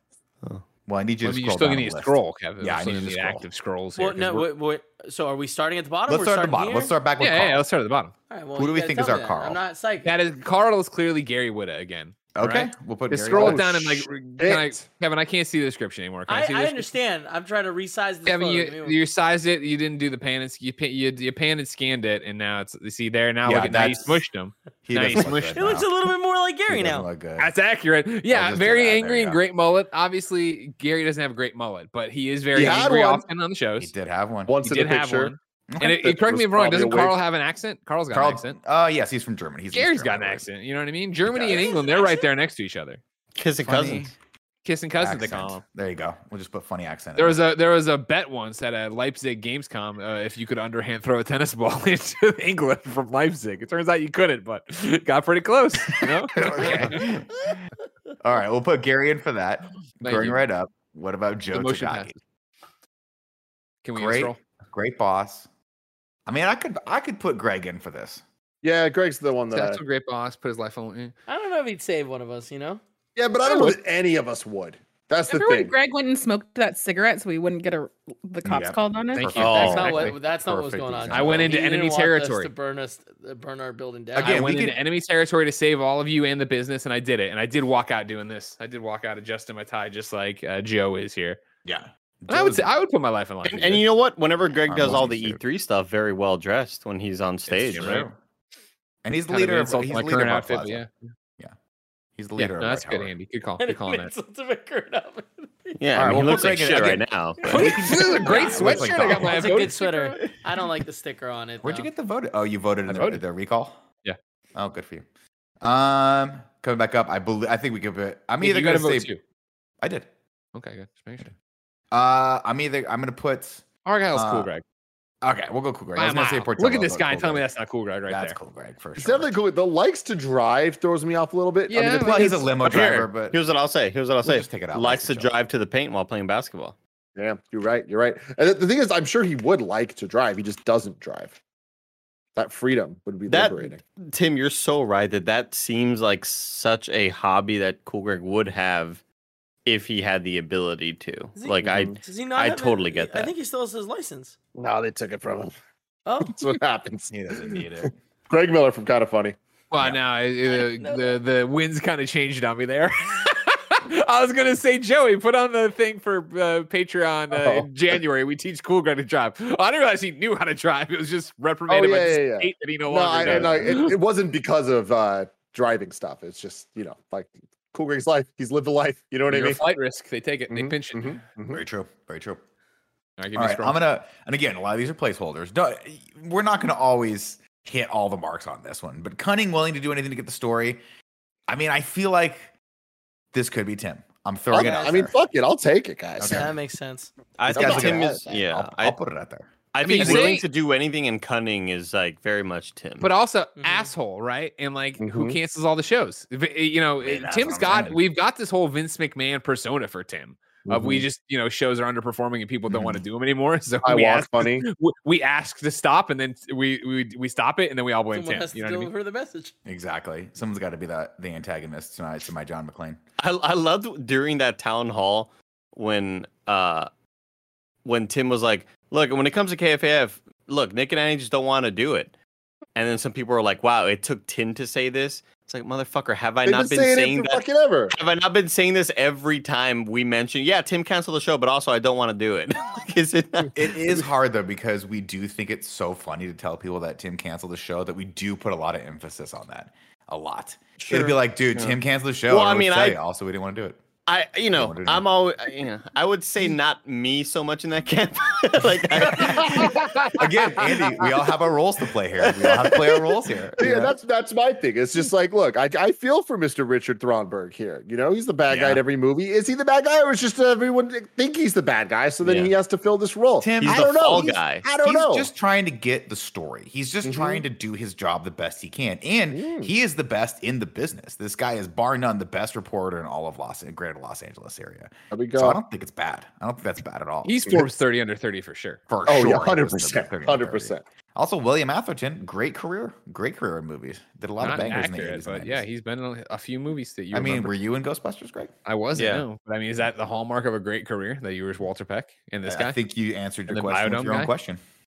Well, I need you Well, to you're scroll still down gonna the need a list. scroll, Kevin. Yeah, I We're still need gonna to need scroll. active scrolls here. Well, 'cause no. we're- Wait, wait, so are we starting at the bottom? Let's We're start at the starting bottom. here? Let's start back with yeah, yeah, Carl. let's start at the bottom. All right, well, Who do you we gotta think tell is our me that. Carl? I'm not psychic. That is Carl is clearly Gary Whitta again. Okay, right? we'll put Just Gary scroll Whitta. it down and like, shit. can I, Kevin? I can't see the description anymore. Can I, I, see the I description? understand. I'm trying to resize this Kevin, photo. you, Give me one- you sized it. You didn't do the pan and you, pan- you you pan and scanned it, and now it's you see there. Now Yeah, look at now you that's- smushed them. He Now doesn't you look smushed good it looks a now. little bit more like He Gary doesn't now. look good. That's accurate. Yeah, just do very that. There angry you and go. great mullet. Obviously, Gary doesn't have a great mullet, but he is very He had angry one. often on the He shows. did have one. Once He in the did have picture. one. And it, That it, correct me was if I'm wrong. probably Doesn't a wig. Carl have an accent? Carl's got Carl, an accent. uh, yes, he's from Germany. He's Gary's East got an German, accent. You know what I mean? Germany does. and England, they're right there next to each other. kissing Funny cousins. Kissing cousins, they call accent. them. There you go. We'll just put funny accent. There in was a there was a bet once at a Leipzig Gamescom uh, if you could underhand throw a tennis ball into England from Leipzig. It turns out you couldn't, but got pretty close. You know? Okay. All right, we'll put Gary in for that. Thank Going you. right up. What about Joe The motion Tagaki? passes. Can we Great, scroll? great boss. I mean, I could I could put Greg in for this. Yeah, Greg's the one that. I, That's a great boss. Put his life on. I don't know if he'd save one of us. You know. yeah, but I don't know that any of us would. That's the Remember when thing. Greg went and smoked that cigarette so he wouldn't get a the cops Yeah. called on it? Thank you. Oh, That's not exactly. what. That's not what was Perfect going on. example. I went into He didn't enemy want us territory. to burn us, uh, burn our building down. Again, I we went could- into enemy territory to save all of you and the business, and I did it. And I did walk out doing this. I did walk out adjusting my tie, just like uh, Joe is here. Yeah. And I would say I would put my life in line. And, and you know what? Whenever Greg Our does all morning the E suit. three stuff, very well dressed when he's on stage, It's right? true. And he's the Kind of leader of, insult he's to the my leader current of our outfit, but plaza. yeah. He's the Yeah, leader no, of that's White good, Tower. Andy. Good call. And Good call on that. it's to make her up. Yeah, All I right, mean, he we'll looks put like Greg in shit again. right now. This is a great Yeah, it looks like sweatshirt. I got my It's a voting good sticker on sweater. it. I don't like the sticker on it. Where'd you though. get the vote? Oh, you voted I in the, voted. the recall? Yeah. Oh, good for you. Um, coming back up, I believe I think we could put I'm Hey, either you got gonna to vote say too. I did. Okay, good. Just making sure. Uh I'm either I'm gonna put Argyle's cool, Uh, Greg. okay, we'll go cool Greg. I was Wow. gonna say Portillo, Look at this but guy. cool Tell me Greg. that's not cool, Greg. Right That's there. cool Greg for It's sure. definitely cool. The likes to drive throws me off a little bit. I mean, Yeah, the Well, thing he's a is- limo Here, driver, but here's what I'll say. Here's what I'll We'll say. just take it out Likes to like the show. drive to the paint while playing basketball. Yeah, you're right. You're right. And the- the thing is, I'm sure he would like to drive. He just doesn't drive. That freedom would be That- liberating. Tim, you're so right that that seems like such a hobby that Cool Greg would have if he had the ability to. Does he- Like I, Does he not I have it? totally get I that. think he still has his license. No, they took it from him. Oh, That's what happens. He doesn't need it. Greg Miller from Kind of Funny. Well, Yeah. now uh, the the winds kind of changed on me there. I was gonna say, Joey, put on the thing for uh, Patreon uh, Oh. in January. We teach Cool Guy to drive. Oh, I didn't realize he knew how to drive. It was just reprimanded Oh, by yeah, the yeah, yeah. state that he no No, longer I, does. no it, it wasn't because of uh, driving stuff. It's just, you know, like Cool Greg's life. He's lived a life. You know what You're I a mean? flight risk. They take it. They Mhm, pinch it. mhm, mhm. Very true. Very true. All right, give All me right, Scroll. I'm gonna, and again, a lot of these are placeholders. Don't, we're not gonna always hit all the marks on this one, but Cunning willing to do anything to get the story. I mean, I feel like this could be Tim. I'm throwing it Okay, out I mean, there. fuck it. I'll take it, guys. Okay. that makes sense. I This think guy's Tim gonna- is. Yeah, I'll, I, I'll put it out there. I mean, think you willing say- to do anything and cunning is like very much Tim. But also Mhm. asshole, right? And like, who Mhm. cancels all the shows? If it- You know, Yeah, that's Tim's what I'm got. saying. We've got this whole Vince McMahon persona for Tim. Of we Mhm. just, you know, shows are underperforming and people don't Mhm. want to do them anymore. So I we walk ask, funny. we- we ask to stop, and then we we we stop it, and then we all blame Someone Tim. has You to know what I mean? deliver the message. Exactly. Someone's got to be that the antagonist tonight to my John McClane. I I loved during that town hall when uh when Tim was like, "Look, when it comes to K F A F, look, Nick and Annie just don't want to do it." And then some people were like, "Wow, it took Tim to say this." It's like, motherfucker, have I They've not been been saying saying it for that? fucking ever. Have I not been saying this every time we mention? Yeah, Tim canceled the show, but also I don't want to do it. Like, is it? Not- It is hard though because we do think it's so funny to tell people that Tim canceled the show that we do put a lot of emphasis on that. A lot. It'd be Sure. like, dude, Yeah. Tim canceled the show. Well, I don't know mean, what to I- say. also we didn't want to do it. I, you know, wanted to I'm always, you know, I would say not me so much in that camp. Like, I, Again, Andy, we all have our roles to play here. We all have to play our roles here. Yeah, you know? that's that's my thing. It's just like, look, I, I feel for Mister Richard Thronberg here. You know, he's the bad guy Yeah. in every movie. Is he the bad guy, or is just everyone think he's the bad guy? So then Yeah. he has to fill this role. Tim, he's I the don't know. fall He's- guy. I don't He's know. just trying to get the story. He's just Mhm. trying to do his job the best he can. And Mm. he is the best in the business. This guy is bar none the best reporter in all of Los greater Los Angeles area. There we So I go. don't think it's bad. I don't think that's bad at all. He's Forbes thirty under thirty for sure. for Oh sure. yeah, he hundred was the percent, thirty, hundred thirty. percent. Also, William Atherton, great career, great career in movies. Did a lot Not of bangers in the accurate, eighties. and but yeah, nineties. he's been in a few movies that you. I mean, remember. were you in Ghostbusters, Greg? I wasn't. Yeah. No, but I mean, is that the hallmark of a great career that you were Walter Peck and this I- guy? I think you answered your And the question with Biodome your own guy? question.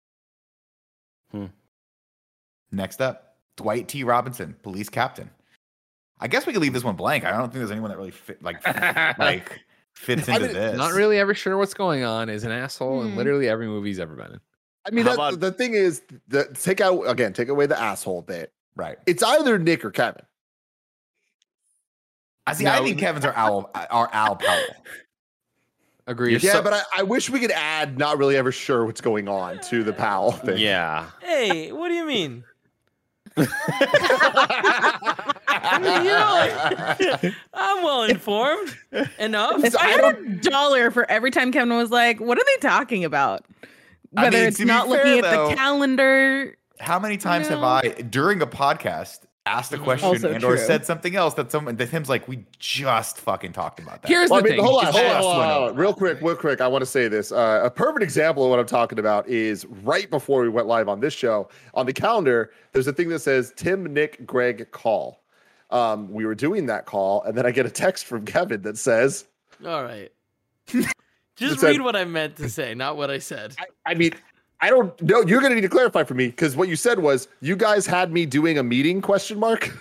Hmm. Next up, Dwight T. Robinson, police captain. I guess we could leave this one blank. I don't think there's anyone that really fit, like like fits I into mean, this. Not really ever sure what's going on. Is an asshole in Hmm. literally every movie he's ever been in. I mean, How that, about- the thing is, the take out again, take away the asshole bit. right. It's either Nick or Kevin. I see. I No. think Kevin's our Al, our Al Powell. Agreed. Yeah, so- but I, I wish we could add not really ever sure what's going on to the Powell thing. yeah. Hey, what do you mean? I mean, you know, like, I'm well informed enough. If I had a dollar for every time Kevin was like, "What are they talking about?" I Whether mean, it's to be not fair, looking at though- the calendar. How many times have No. I, during a podcast, asked a question Also and or true. said something else that someone that Tim's like, we just fucking talked about that. Here's Well, I the mean, thing. hold on, Just hold on, just hold on, went hold over on. Real quick, real quick. I want to say this. Uh, a perfect example of what I'm talking about is right before we went live on this show. On the calendar, there's a thing that says Tim, Nick, Greg, call. Um, we were doing that call, and then I get a text from Kevin that says, All right. It Just said- read what I meant to say, not what I said. I, I mean, I don't know. You're going to need to clarify for me because what you said was you guys had me doing a meeting question mark.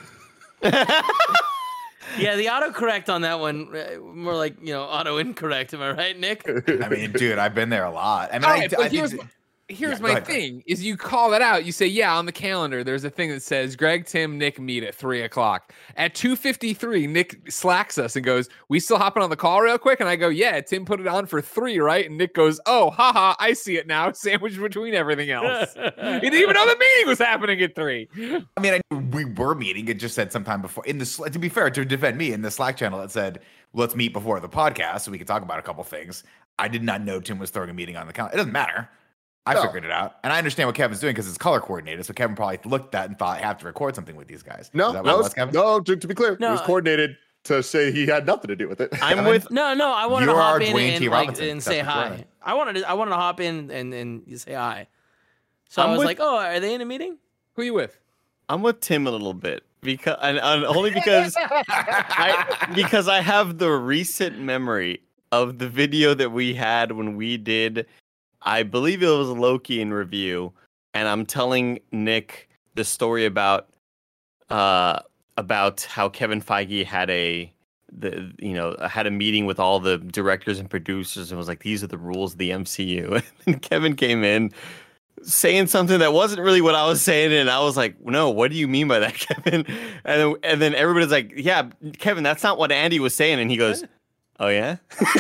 Yeah, the autocorrect on that one, uh, more like, you know, auto incorrect. Am I right, Nick? I mean, dude, I've been there a lot. I mean, All I, right, I but think here's, here's Yeah, go my ahead, Greg. thing: is you call that out. You say, "Yeah, on the calendar, there's a thing that says Greg, Tim, Nick meet at three o'clock." At two fifty-three, Nick slacks us and goes, "We still hopping on the call real quick?" And I go, "Yeah, Tim put it on for three, right?" And Nick goes, "Oh, haha, I see it now, sandwiched between everything else." He didn't even know the meeting was happening at three. I mean, I knew we were meeting. It just said sometime before in the. Sla- To be fair, to defend me in the Slack channel, it said let's meet before the podcast so we can talk about a couple things. I did not know Tim was throwing a meeting on the calendar. It doesn't matter. I No. figured it out, and I understand what Kevin's doing because it's color coordinated. So Kevin probably looked at that and thought, I have to record something with these guys. No, Is that what no, it was, Kevin? no. To, to be clear, No, it was I- coordinated to say he had nothing to do with it. I'm Kevin? with No, no, I wanted You're to our hop in Dwayne and, T. like, Robinson. and That's say what you're hi. doing. I wanted to, I wanted to hop in and, and say hi. So I'm I was with- like, oh, are they in a meeting? Who you with? I'm with Tim a little bit because and, and only because I because I have the recent memory of the video that we had when we did, I believe it was Loki in review, and I'm telling Nick the story about uh about how Kevin Feige had a the you know had a meeting with all the directors and producers and was like, these are the rules of the M C U. And Kevin came in saying something that wasn't really what I was saying, and I was like, no, what do you mean by that, Kevin? And then, and then everybody's like, yeah, Kevin, that's not what Andy was saying. And he goes, oh yeah.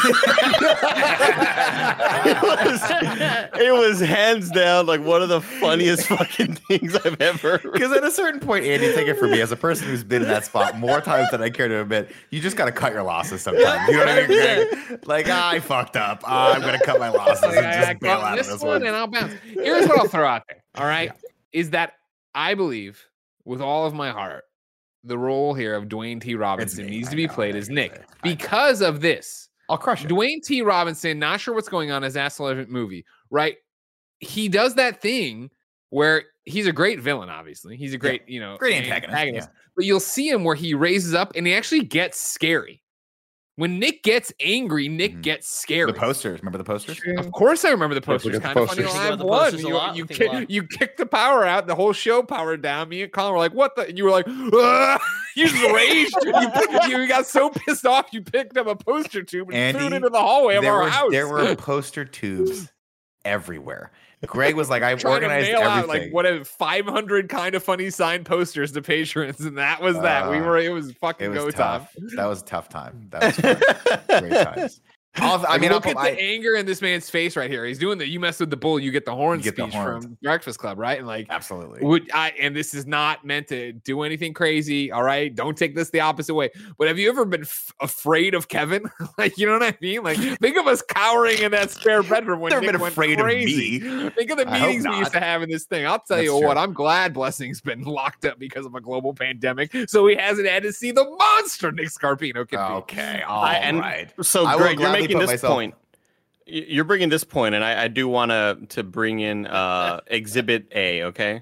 it, was, it was hands down like one of the funniest fucking things I've ever. Because at a certain point, Andy, take it from me, as a person who's been in that spot more times than I care to admit, you just got to cut your losses sometimes. You know what I mean, Greg? Like, ah, I fucked up. Ah, I'm gonna cut my losses and I just bail out of this this one, one. and I'll bounce. Here's what I'll throw out there. All right, is that I believe with all of my heart the role here of Dwayne T. Robinson me, needs I to be know, played I as know, Nick I know. because of this. I'll crush it. Dwayne T. Robinson, not sure what's going on in his Ass eleven movie, right? He does that thing where he's a great villain, obviously. He's a great, you know, Great main antagonist, yeah. But you'll see him where he raises up and he actually gets scary. When Nick gets angry, Nick Mhm. gets scary. The posters. Remember the posters? Of course, I remember the Let's look posters. at Kind the of funny. posters. I think Live about the one. posters a You, lot. you, I think kick, a lot. you kicked the power out. The whole show powered down. Me and Colin were like, "What the?" And you were like, "Ugh." You just raged. you, you got so pissed off. You picked up a poster tube and Andy, threw it into the hallway of there our were, house. There were poster tubes everywhere. Greg was like, I've trying to organized mail everything. out like what five hundred kind of funny signed posters to patrons, and that was that. we Uh, were. It was fucking It was go time. tough. That was a tough time. That was fun. Great times. I'll, I Like, mean, look I'll, at I, the anger in this man's face right here. He's doing the "you mess with the bull, you get the horn" You get the speech horns. from Breakfast Club, right? And like, absolutely. would I? And this is not meant to do anything crazy. All right, don't take this the opposite way. But have you ever been f- afraid of Kevin? Like, you know what I mean? Like, think of us cowering in that spare bedroom when Never Nick been went afraid of crazy. me. Think of the I hope meetings we used to not. have in this thing. I'll tell That's you true. what. I'm glad Blessing's been locked up because of a global pandemic, so he hasn't had to see the monster Nick Scarpino can be. Okay. All I- and right. So, I will Greg, you're gladly making put this myself- point. Y- You're bringing this point, and I, I do want to to bring in uh, Exhibit A. Okay,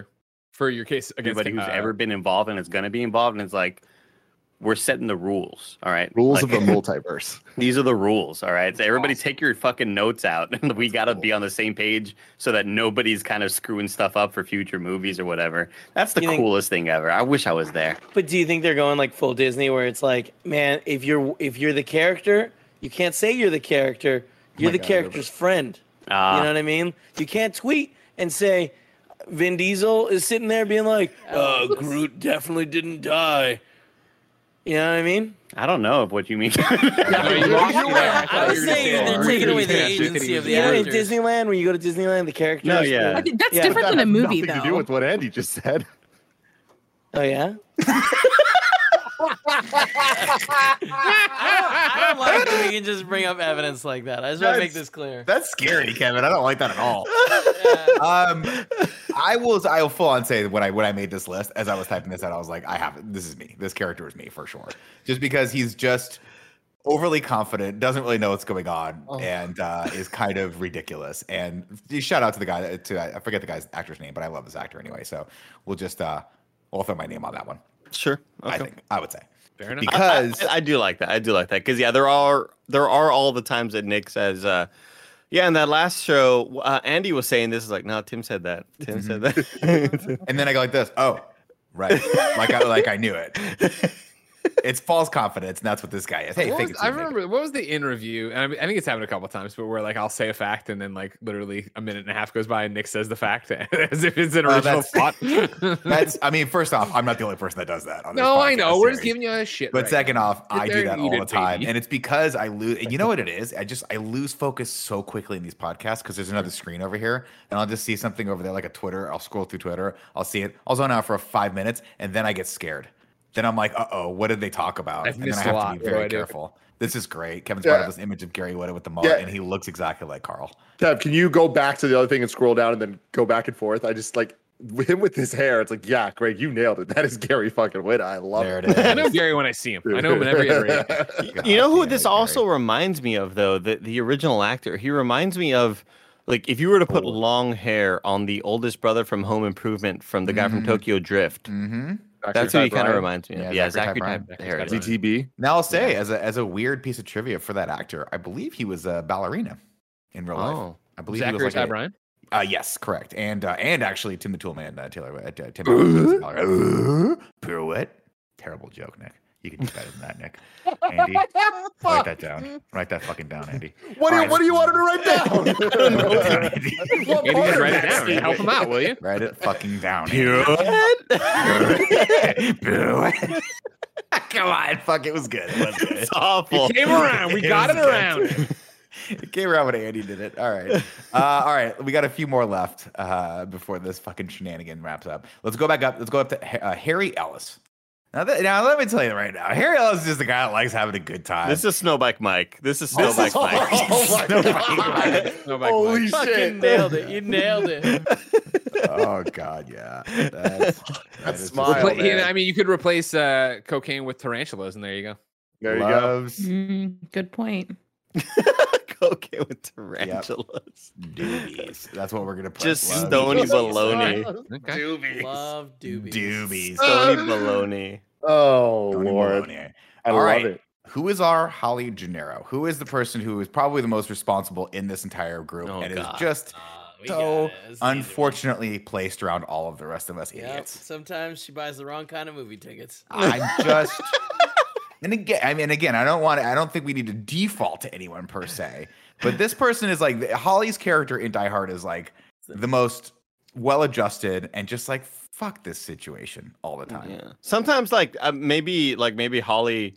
For your case against anybody who's uh, ever been involved and is going to be involved, and it's like we're setting the rules. All right, Rules Like, of the multiverse. these are the rules. All right, so everybody take your fucking notes out, and we got to be on the same page so that nobody's kind of screwing stuff up for future movies or whatever. That's the You think- coolest thing ever. I wish I was there. But do you think they're going like full Disney, where it's like, man, if you're if you're the character, you can't say you're the character. You're my the God, character's friend. Ah. You know what I mean? You can't tweet and say Vin Diesel is sitting there being like, uh, Groot definitely didn't die. You know what I mean? I don't know what you mean. Yeah, you lost me there. I I thought was you were gonna saying say- they're you taking were away the gonna say that agency he of was the You know, in characters. Disneyland, when you go to Disneyland, the characters. No, yeah. I think that's Yeah. different That than a has movie, nothing though. to do with what Andy just said. Oh yeah. I don't like that we can just bring up evidence like that. I just want to make That's- this clear. That's scary, Kevin. I don't like that at all. um, I will. I will full on say that when I when I made this list, as I was typing this out, I was like, I have it. This is me. This character is me for sure. Just because he's just overly confident, doesn't really know what's going on, Oh. and uh, is kind of ridiculous. And shout out to the guy. To I forget the guy's actor's name, but I love this actor anyway. So we'll just uh, we'll throw my name on that one. Sure. I Okay. think I would say Fair enough. because I, I do like that. I do like that because yeah, there are there are all the times that Nick says, uh, yeah, in that last show, uh, Andy was saying this is like, no, Tim said that. Tim said that. and then I go like this. Oh, right. like I like I knew it. It's false confidence, and that's what this guy is. Hey, What fake was- it. I till you make it. remember what was the in review, and I, mean, I think it's happened a couple of times, but where like I'll say a fact and then like literally a minute and a half goes by and Nick says the fact as if it's an Oh, original plot. That's. I mean, first off, I'm not the only person that does that. On this no, I know. podcast We're just series. giving you a shit. But right second now. off, Sit I there do that and eat all the it, time, baby. and it's because I lose. And you know what it is? I just I lose focus so quickly in these podcasts because there's another screen over here, and I'll just see something over there like a Twitter. I'll scroll through Twitter. I'll see it. I'll zone out for five minutes, and then I get scared. Then I'm like, uh oh, what did they talk about? I've and then missed I a have lot. to be What do very I do? careful. This is great. Kevin's Yeah. brought up this image of Gary Whitta with the mullet, Yeah. and he looks exactly like Carl. Kev, can you go back to the other thing and scroll down and then go back and forth? I just like him with his hair. It's like, yeah, Greg, you nailed it. That is Gary fucking Whitta. I love There it it. is. I know Gary when I see him. I know him in every iteration. God You know who damn this it, Gary. also reminds me of, though? The the original actor. He reminds me of, like, if you were to put long hair on the oldest brother from Home Improvement, from the guy from Mhm. Tokyo Drift. Mm-hmm. That's who he kind of reminds me of. Yeah, Yeah, Zachary Zachary Ty Ty Bryan. Bryan. Z T B. Now I'll say, as a as a weird piece of trivia for that actor, I believe he was a ballerina in real life. Oh, I believe Zachary he was Ty like a, Bryan. Uh, yes, correct. And uh, and actually, Tim the Toolman, uh, Taylor, uh, Tim Taylor, pirouette. Terrible joke, Nick. You can do better than that, Nick. Andy, write that down. Write that fucking down, Andy. What do you All right. What do you want him to write down? Write it down, Andy. What Andy, part just of write it that, down. Steve? Help him out, will you? Write it fucking down. Pirouette? Pirouette. Come on, fuck, it was good. It was good. It's awful. It came around. We got it was good. around. It came around when Andy did it. All right. Uh, all right. We got a few more left uh, before this fucking shenanigan wraps up. Let's go back up. Let's go up to uh, Harry Ellis. Now, that, now, let me tell you right now. Harry Ellis is just a guy that likes having a good time. This is Snowbike Mike. This is This is- Snowbike Mike. Oh my god! No, Mike, Holy Mike. Fucking shit! nailed it. You nailed it. Oh, God, yeah. That's, that That's is smile, just- Repla- man. you know, I mean, you could replace uh, cocaine with tarantulas, and there you go. There you go. Loves Mm, good point. Okay with tarantulas. doobies. That's what we're going to put. Just Loves stony Doobies. baloney. Okay. Doobies. Love doobies. Doobies. Stony baloney. Oh Stony lord, baloney. I All love right. it. Who is our Holly Gennaro? Who is the person who is probably the most responsible in this entire group Oh, and God. is just Uh, we so got it. It's easy. unfortunately placed around all of the rest of us Yep. idiots? Sometimes she buys the wrong kind of movie tickets. I'm just and again, I mean, again, I don't want to, I don't think we need to default to anyone per se, but this person is like Holly's character in Die Hard is like the most well-adjusted and just like fuck this situation all the time. Yeah. Sometimes, like uh, maybe, like maybe Holly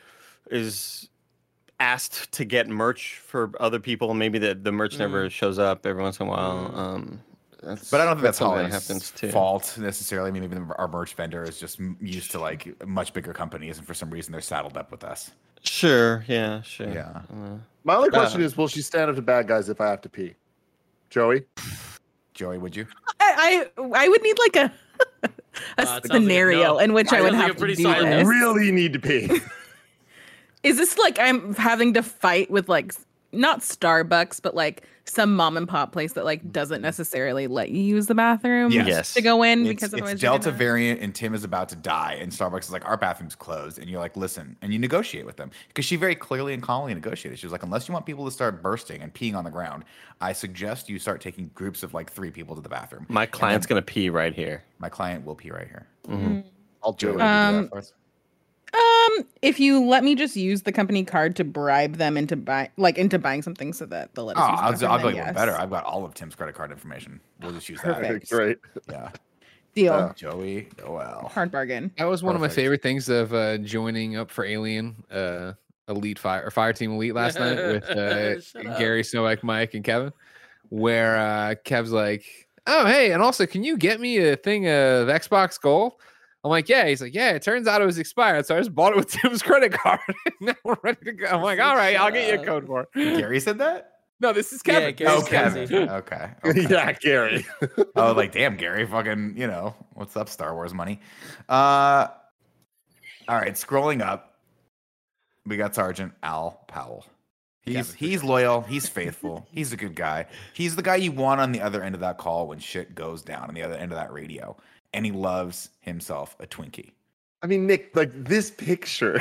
is asked to get merch for other people. Maybe the the merch never shows up every once in a while. Um, that's, But I don't think that's, something Holly's that happens too. fault necessarily. I mean, maybe our merch vendor is just m- used to like much bigger companies, and for some reason they're saddled up with us. Sure. Yeah. Sure. Yeah. Uh, My only question Uh, is, will she stand up to bad guys if I have to pee? Joey? Joey, would you? I I, I would need like a a Uh, it sounds like a scenario no. in which I Sounds would like a have to pretty do solid I this. really need to pee. Is this like I'm having to fight with like s- not Starbucks, but like some mom and pop place that like doesn't necessarily let you use the bathroom Yes. Yes. to go in It's, because it's otherwise you're Delta gonna- variant, and Tim is about to die, and Starbucks is like, our bathroom's closed, and you're like, listen, and you negotiate with them because she very clearly and calmly negotiated. She was like, unless you want people to start bursting and peeing on the ground, I suggest you start taking groups of like three people to the bathroom. my And client's then gonna pee right here. my client will pee right here. Mhm. I'll Joey, do would it. you do Um, that for us? Um, if you let me just use the company card to bribe them into buy like into buying something so that they'll let Oh, us use the I'll, bathroom, I'll then go even yes. better. I've got all of Tim's credit card information. We'll just use that. Perfect. Great. Yeah. Deal. Uh, Joey Noel. Hard bargain. That was one of my Perfect. favorite things of uh, joining up for Alien uh, Elite Fire or Fire Team Elite last night with uh, Shut up. Gary, Snowbike, Mike, and Kevin, where uh, Kev's like, "Oh, hey, and also, can you get me a thing of Xbox Gold?" I'm like, "Yeah." He's like, "Yeah." It turns out it was expired, so I just bought it with Tim's credit card. now we're ready to go. I'm like, "All right, I'll get you a code for it." Gary said that? No, this is Yeah, Kevin. Gary's Oh, This is Kevin. Kevin. Okay. okay. yeah, Gary. Oh, like damn, Gary, fucking, you know, what's up, Star Wars money? Uh, all right, scrolling up, we got Sergeant Al Powell. He's Kevin, for he's loyal, he's faithful, he's a good guy. He's the guy you want on the other end of that call when shit goes down on the other end of that radio, and he loves himself a Twinkie. I mean, Nick, like this picture.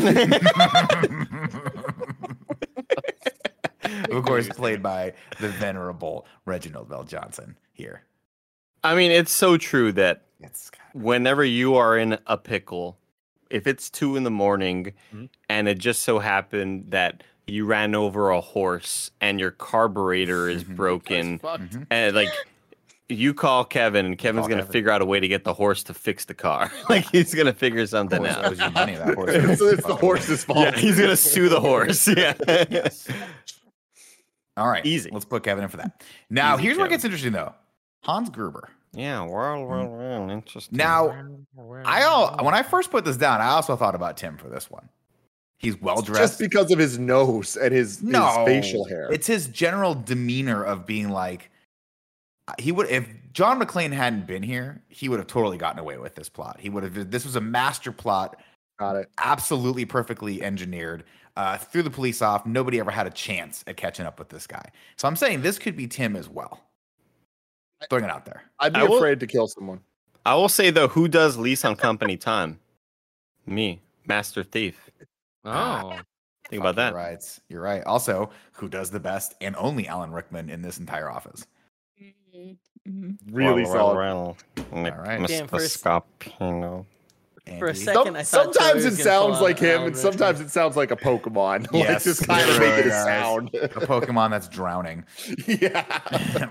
Of course, played by the venerable Reginald Bell Johnson here. I mean, it's so true that It's whenever you are in a pickle, if it's two in the morning Mhm. and it just so happened that you ran over a horse and your carburetor is Mhm. broken, Fucked. Mhm. and like you call Kevin and Kevin's Call gonna Kevin. figure out a way to get the horse to fix the car. Like he's gonna figure something Horse out. owes you money, that horse. so it's the horse's fault. Yeah, he's gonna sue the horse. Yeah. Yes. All right. Easy. Let's put Kevin in for that. Now, Easy, here's where it Kevin. gets interesting, though. Hans Gruber. Yeah, well, well, well, interesting. Now, I all when I first put this down, I also thought about Tim for this one. He's well Just dressed. because of his nose and his, No, his facial hair. It's his general demeanor of being like he would if John McClane hadn't been here, he would have totally gotten away with this plot. He would have. This was a master plot, Got it. absolutely perfectly engineered. Uh, threw the police off. Nobody ever had a chance at catching up with this guy. So I'm saying this could be Tim as well. Throwing it out there. I'd be I will- afraid to kill someone. I will say though, who does lease on company time? Me, Master Thief. Oh, Think about Fuck, that. You're right. You're right. Also, who does the best and only Alan Rickman in this entire office? Mhm. Really Well, solid. well, well, All right. Damn, Mister first- Scapino. For a Andy? second, Some- I thought sometimes Joey it was gonna pull sounds out like him, Alan and sometimes Rickman. it sounds like a Pokemon. like Yes, just it kind of really making a does. sound. A Pokemon that's drowning. yeah.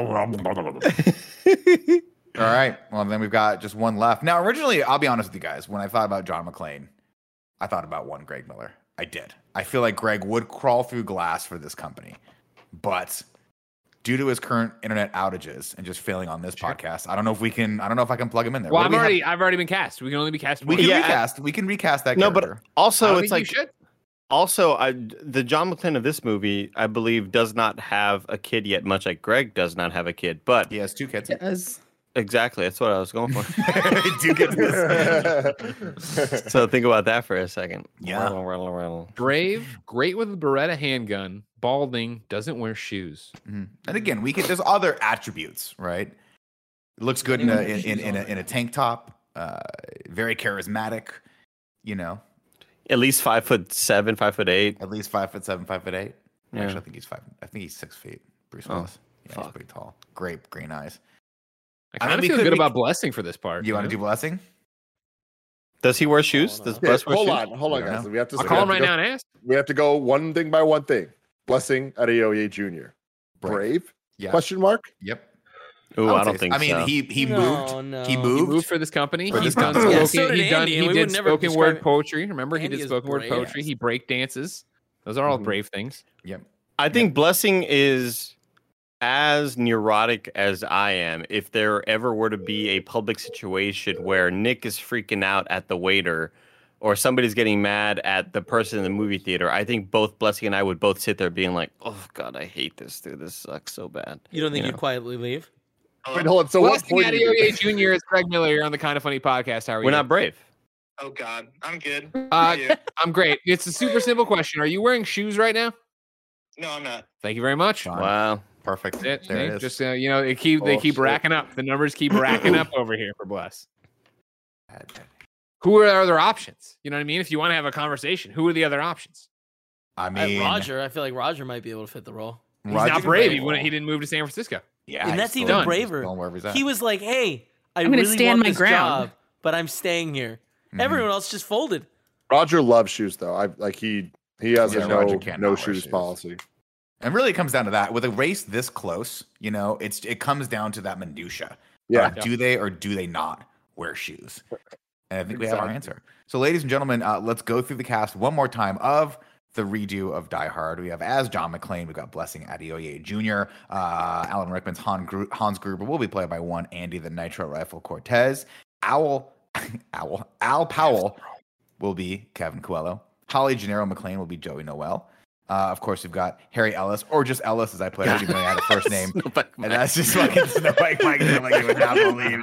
All right. Well, then we've got just one left. Now, originally, I'll be honest with you guys. When I thought about John McClane, I thought about one Greg Miller. I did. I feel like Greg would crawl through glass for this company. But due to his current internet outages and just failing on this podcast, I don't know if we can, I don't know if I can plug him in there. well, What I'm do we have- already. I've already been cast. We can only be cast. We once. can Yeah, I- recast. We can recast that No, character. but also I don't it's think you like should. also I the John McClane of this movie, I believe, does not have a kid yet, much like Greg does not have a kid. But He has two kids. Yes. exactly, that's what I was going for. Two kids. So think about that for a second. Yeah. Rattle, rattle, rattle. Brave, great with a Beretta handgun, balding, doesn't wear shoes. Mhm. And again, we could. There's other attributes, right? Looks good in a in, in, in a in a tank top. Uh, very charismatic. You know, At least five foot seven, five foot eight. at least five foot seven, five foot eight. Yeah. Actually, I think he's five. I think he's six feet. Bruce Oh, Willis. Yeah, he's fuck. pretty tall. Great green eyes. I I kind mean, of we feel could- good we about could- blessing for this part. You want to do know? blessing? Does he wear shoes? no. Does Yeah, Bless wear hold shoes? on, hold on, We don't guys. know. We have to. I'll we call have him to right go- now and ask. We have to go one thing by one thing. Blessing Adeoye Junior Brave. Brave? Yeah. Question mark? Yep. Ooh, would I don't say- think I mean, so. he he No, moved. no. He He He moved. moved for this company. For He's this done company. Yeah, spoken. so did he done. Andy, and He we did would never spoken describe word it. poetry. Remember, he Andy did is spoken word brave. poetry. He break dances. Those are all Mhm. brave things. Yep. I think Blessing is as neurotic as I am. If there ever were to be a public situation where Nick is freaking out at the waiter or somebody's getting mad at the person in the movie theater, I think both Blessing and I would both sit there being like, oh, God, I hate this, dude. This sucks so bad. You don't think You you'd know? quietly leave? Wait, hold on. So what Blessing point? did you Adeoye make? Junior It's Greg Miller. You're on the Kind of Funny podcast. How are We're you? not brave. Oh God, I'm good. Uh, How are you? I'm great. It's a super simple question. Are you wearing shoes right now? No, I'm not. Thank you very much. Sean. Wow. Perfect. That's it. There it See? is. Just uh, you know, they keep they Oh, keep shit. racking up. The numbers keep racking up over here for Bless. Who are the other options? You know what I mean? If you want to have a conversation, who are the other options? I Uh, mean, Roger, I feel like Roger might be able to fit the role. He's Roger's not brave. He brave. wouldn't. He didn't move to San Francisco. Yeah, And he's that's still- even he's braver. going wherever he's at. He was like, "Hey, I I'm gonna really stand want my this ground." job, but I'm staying here." Mhm. Everyone else just folded. Roger loves shoes, though. I like he he has Yeah, a no Roger can't no not wear shoes shoes. policy. And really, it comes down to that. With a race this close, you know, it's it comes down to that minutia. Yeah. Uh, do they or do they not wear shoes? And I think we have our Exactly. answer. So, ladies and gentlemen, uh, let's go through the cast one more time of the redo of Die Hard. We have as John McClane, we've got Blessing Adeoye Junior Uh, Alan Rickman's Han Gru- Hans Gruber will be played by one Andy the Nitro Rifle Cortez. Owl, Owl, Al Powell will be Kevin Coelho. Holly Gennaro McClane will be Joey Noel. Uh, of course, we've got Harry Ellis, or just Ellis, as I put it, even though he had a first name. Snowbike And Mike. that's just fucking Snowbike Mike. Like you would not believe,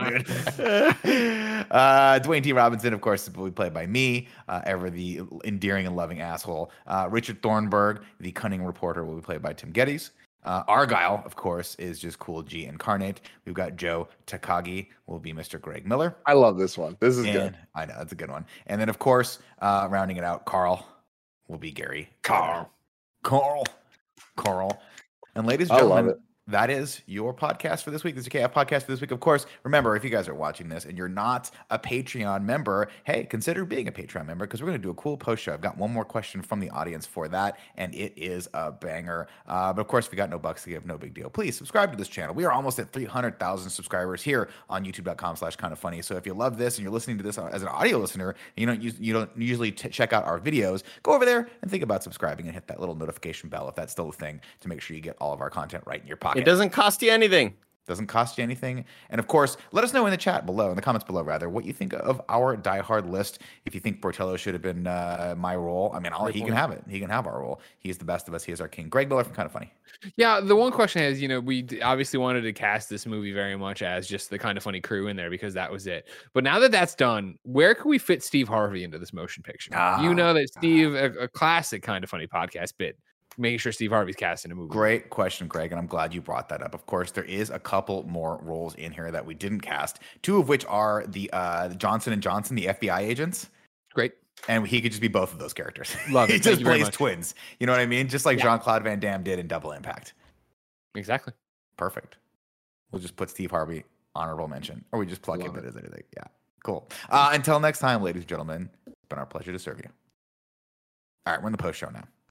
dude. uh, Dwayne T. Robinson, of course, will be played by me, uh, ever the endearing and loving asshole. Uh, Richard Thornburg, the cunning reporter, will be played by Tim Geddes. Uh, Argyle, of course, is just Cool G incarnate. We've got Joe Takagi, will be Mister Greg Miller. I love this one. This is And good. I know that's a good one. And then, of course, uh, rounding it out, Carl will be Gary. Carl. Carl. Carl. And ladies and I love gentlemen, it. that is your podcast for this week. This is your K F podcast for this week. Of course, remember, if you guys are watching this and you're not a Patreon member, hey, consider being a Patreon member because we're going to do a cool post show. I've got one more question from the audience for that, and it is a banger. Uh, but of course, if you got no bucks to give, no big deal. Please subscribe to this channel. We are almost at three hundred thousand subscribers here on youtube.com slash kind of funny. So if you love this and you're listening to this as an audio listener, and you don't use, you don't usually t- check out our videos, go over there and think about subscribing and hit that little notification bell if that's still a thing to make sure you get all of our content right in your pocket. It doesn't cost you anything. Doesn't cost you anything. And of course, let us know in the chat below, in the comments below, rather, what you think of our Die Hard list. If you think Portillo should have been uh, my role, I mean, I'll, he can have it. He can have our role. He's the best of us. He is our king. Greg Miller from Kind of Funny. Yeah, the one question is, you know, we d- obviously wanted to cast this movie very much as just the Kind of Funny crew in there because that was it. But now that that's done, where can we fit Steve Harvey into this motion picture? Ah, you know that Steve, a, a classic Kind of Funny podcast bit, making sure Steve Harvey's cast in a movie. Great question, Craig, and I'm glad you brought that up. Of course, there is a couple more roles in here that we didn't cast, two of which are the uh, Johnson and Johnson, the F B I agents. Great. And he could just be both of those characters. Love it. He Thank just you very plays much. twins. You know what I mean? Just like Yeah. Jean-Claude Van Damme did in Double Impact. Exactly. Perfect. We'll just put Steve Harvey honorable mention, or we just plug Love in that it. as anything. Yeah, cool. Uh, until next time, ladies and gentlemen, it's been our pleasure to serve you. All right, we're in the post show now.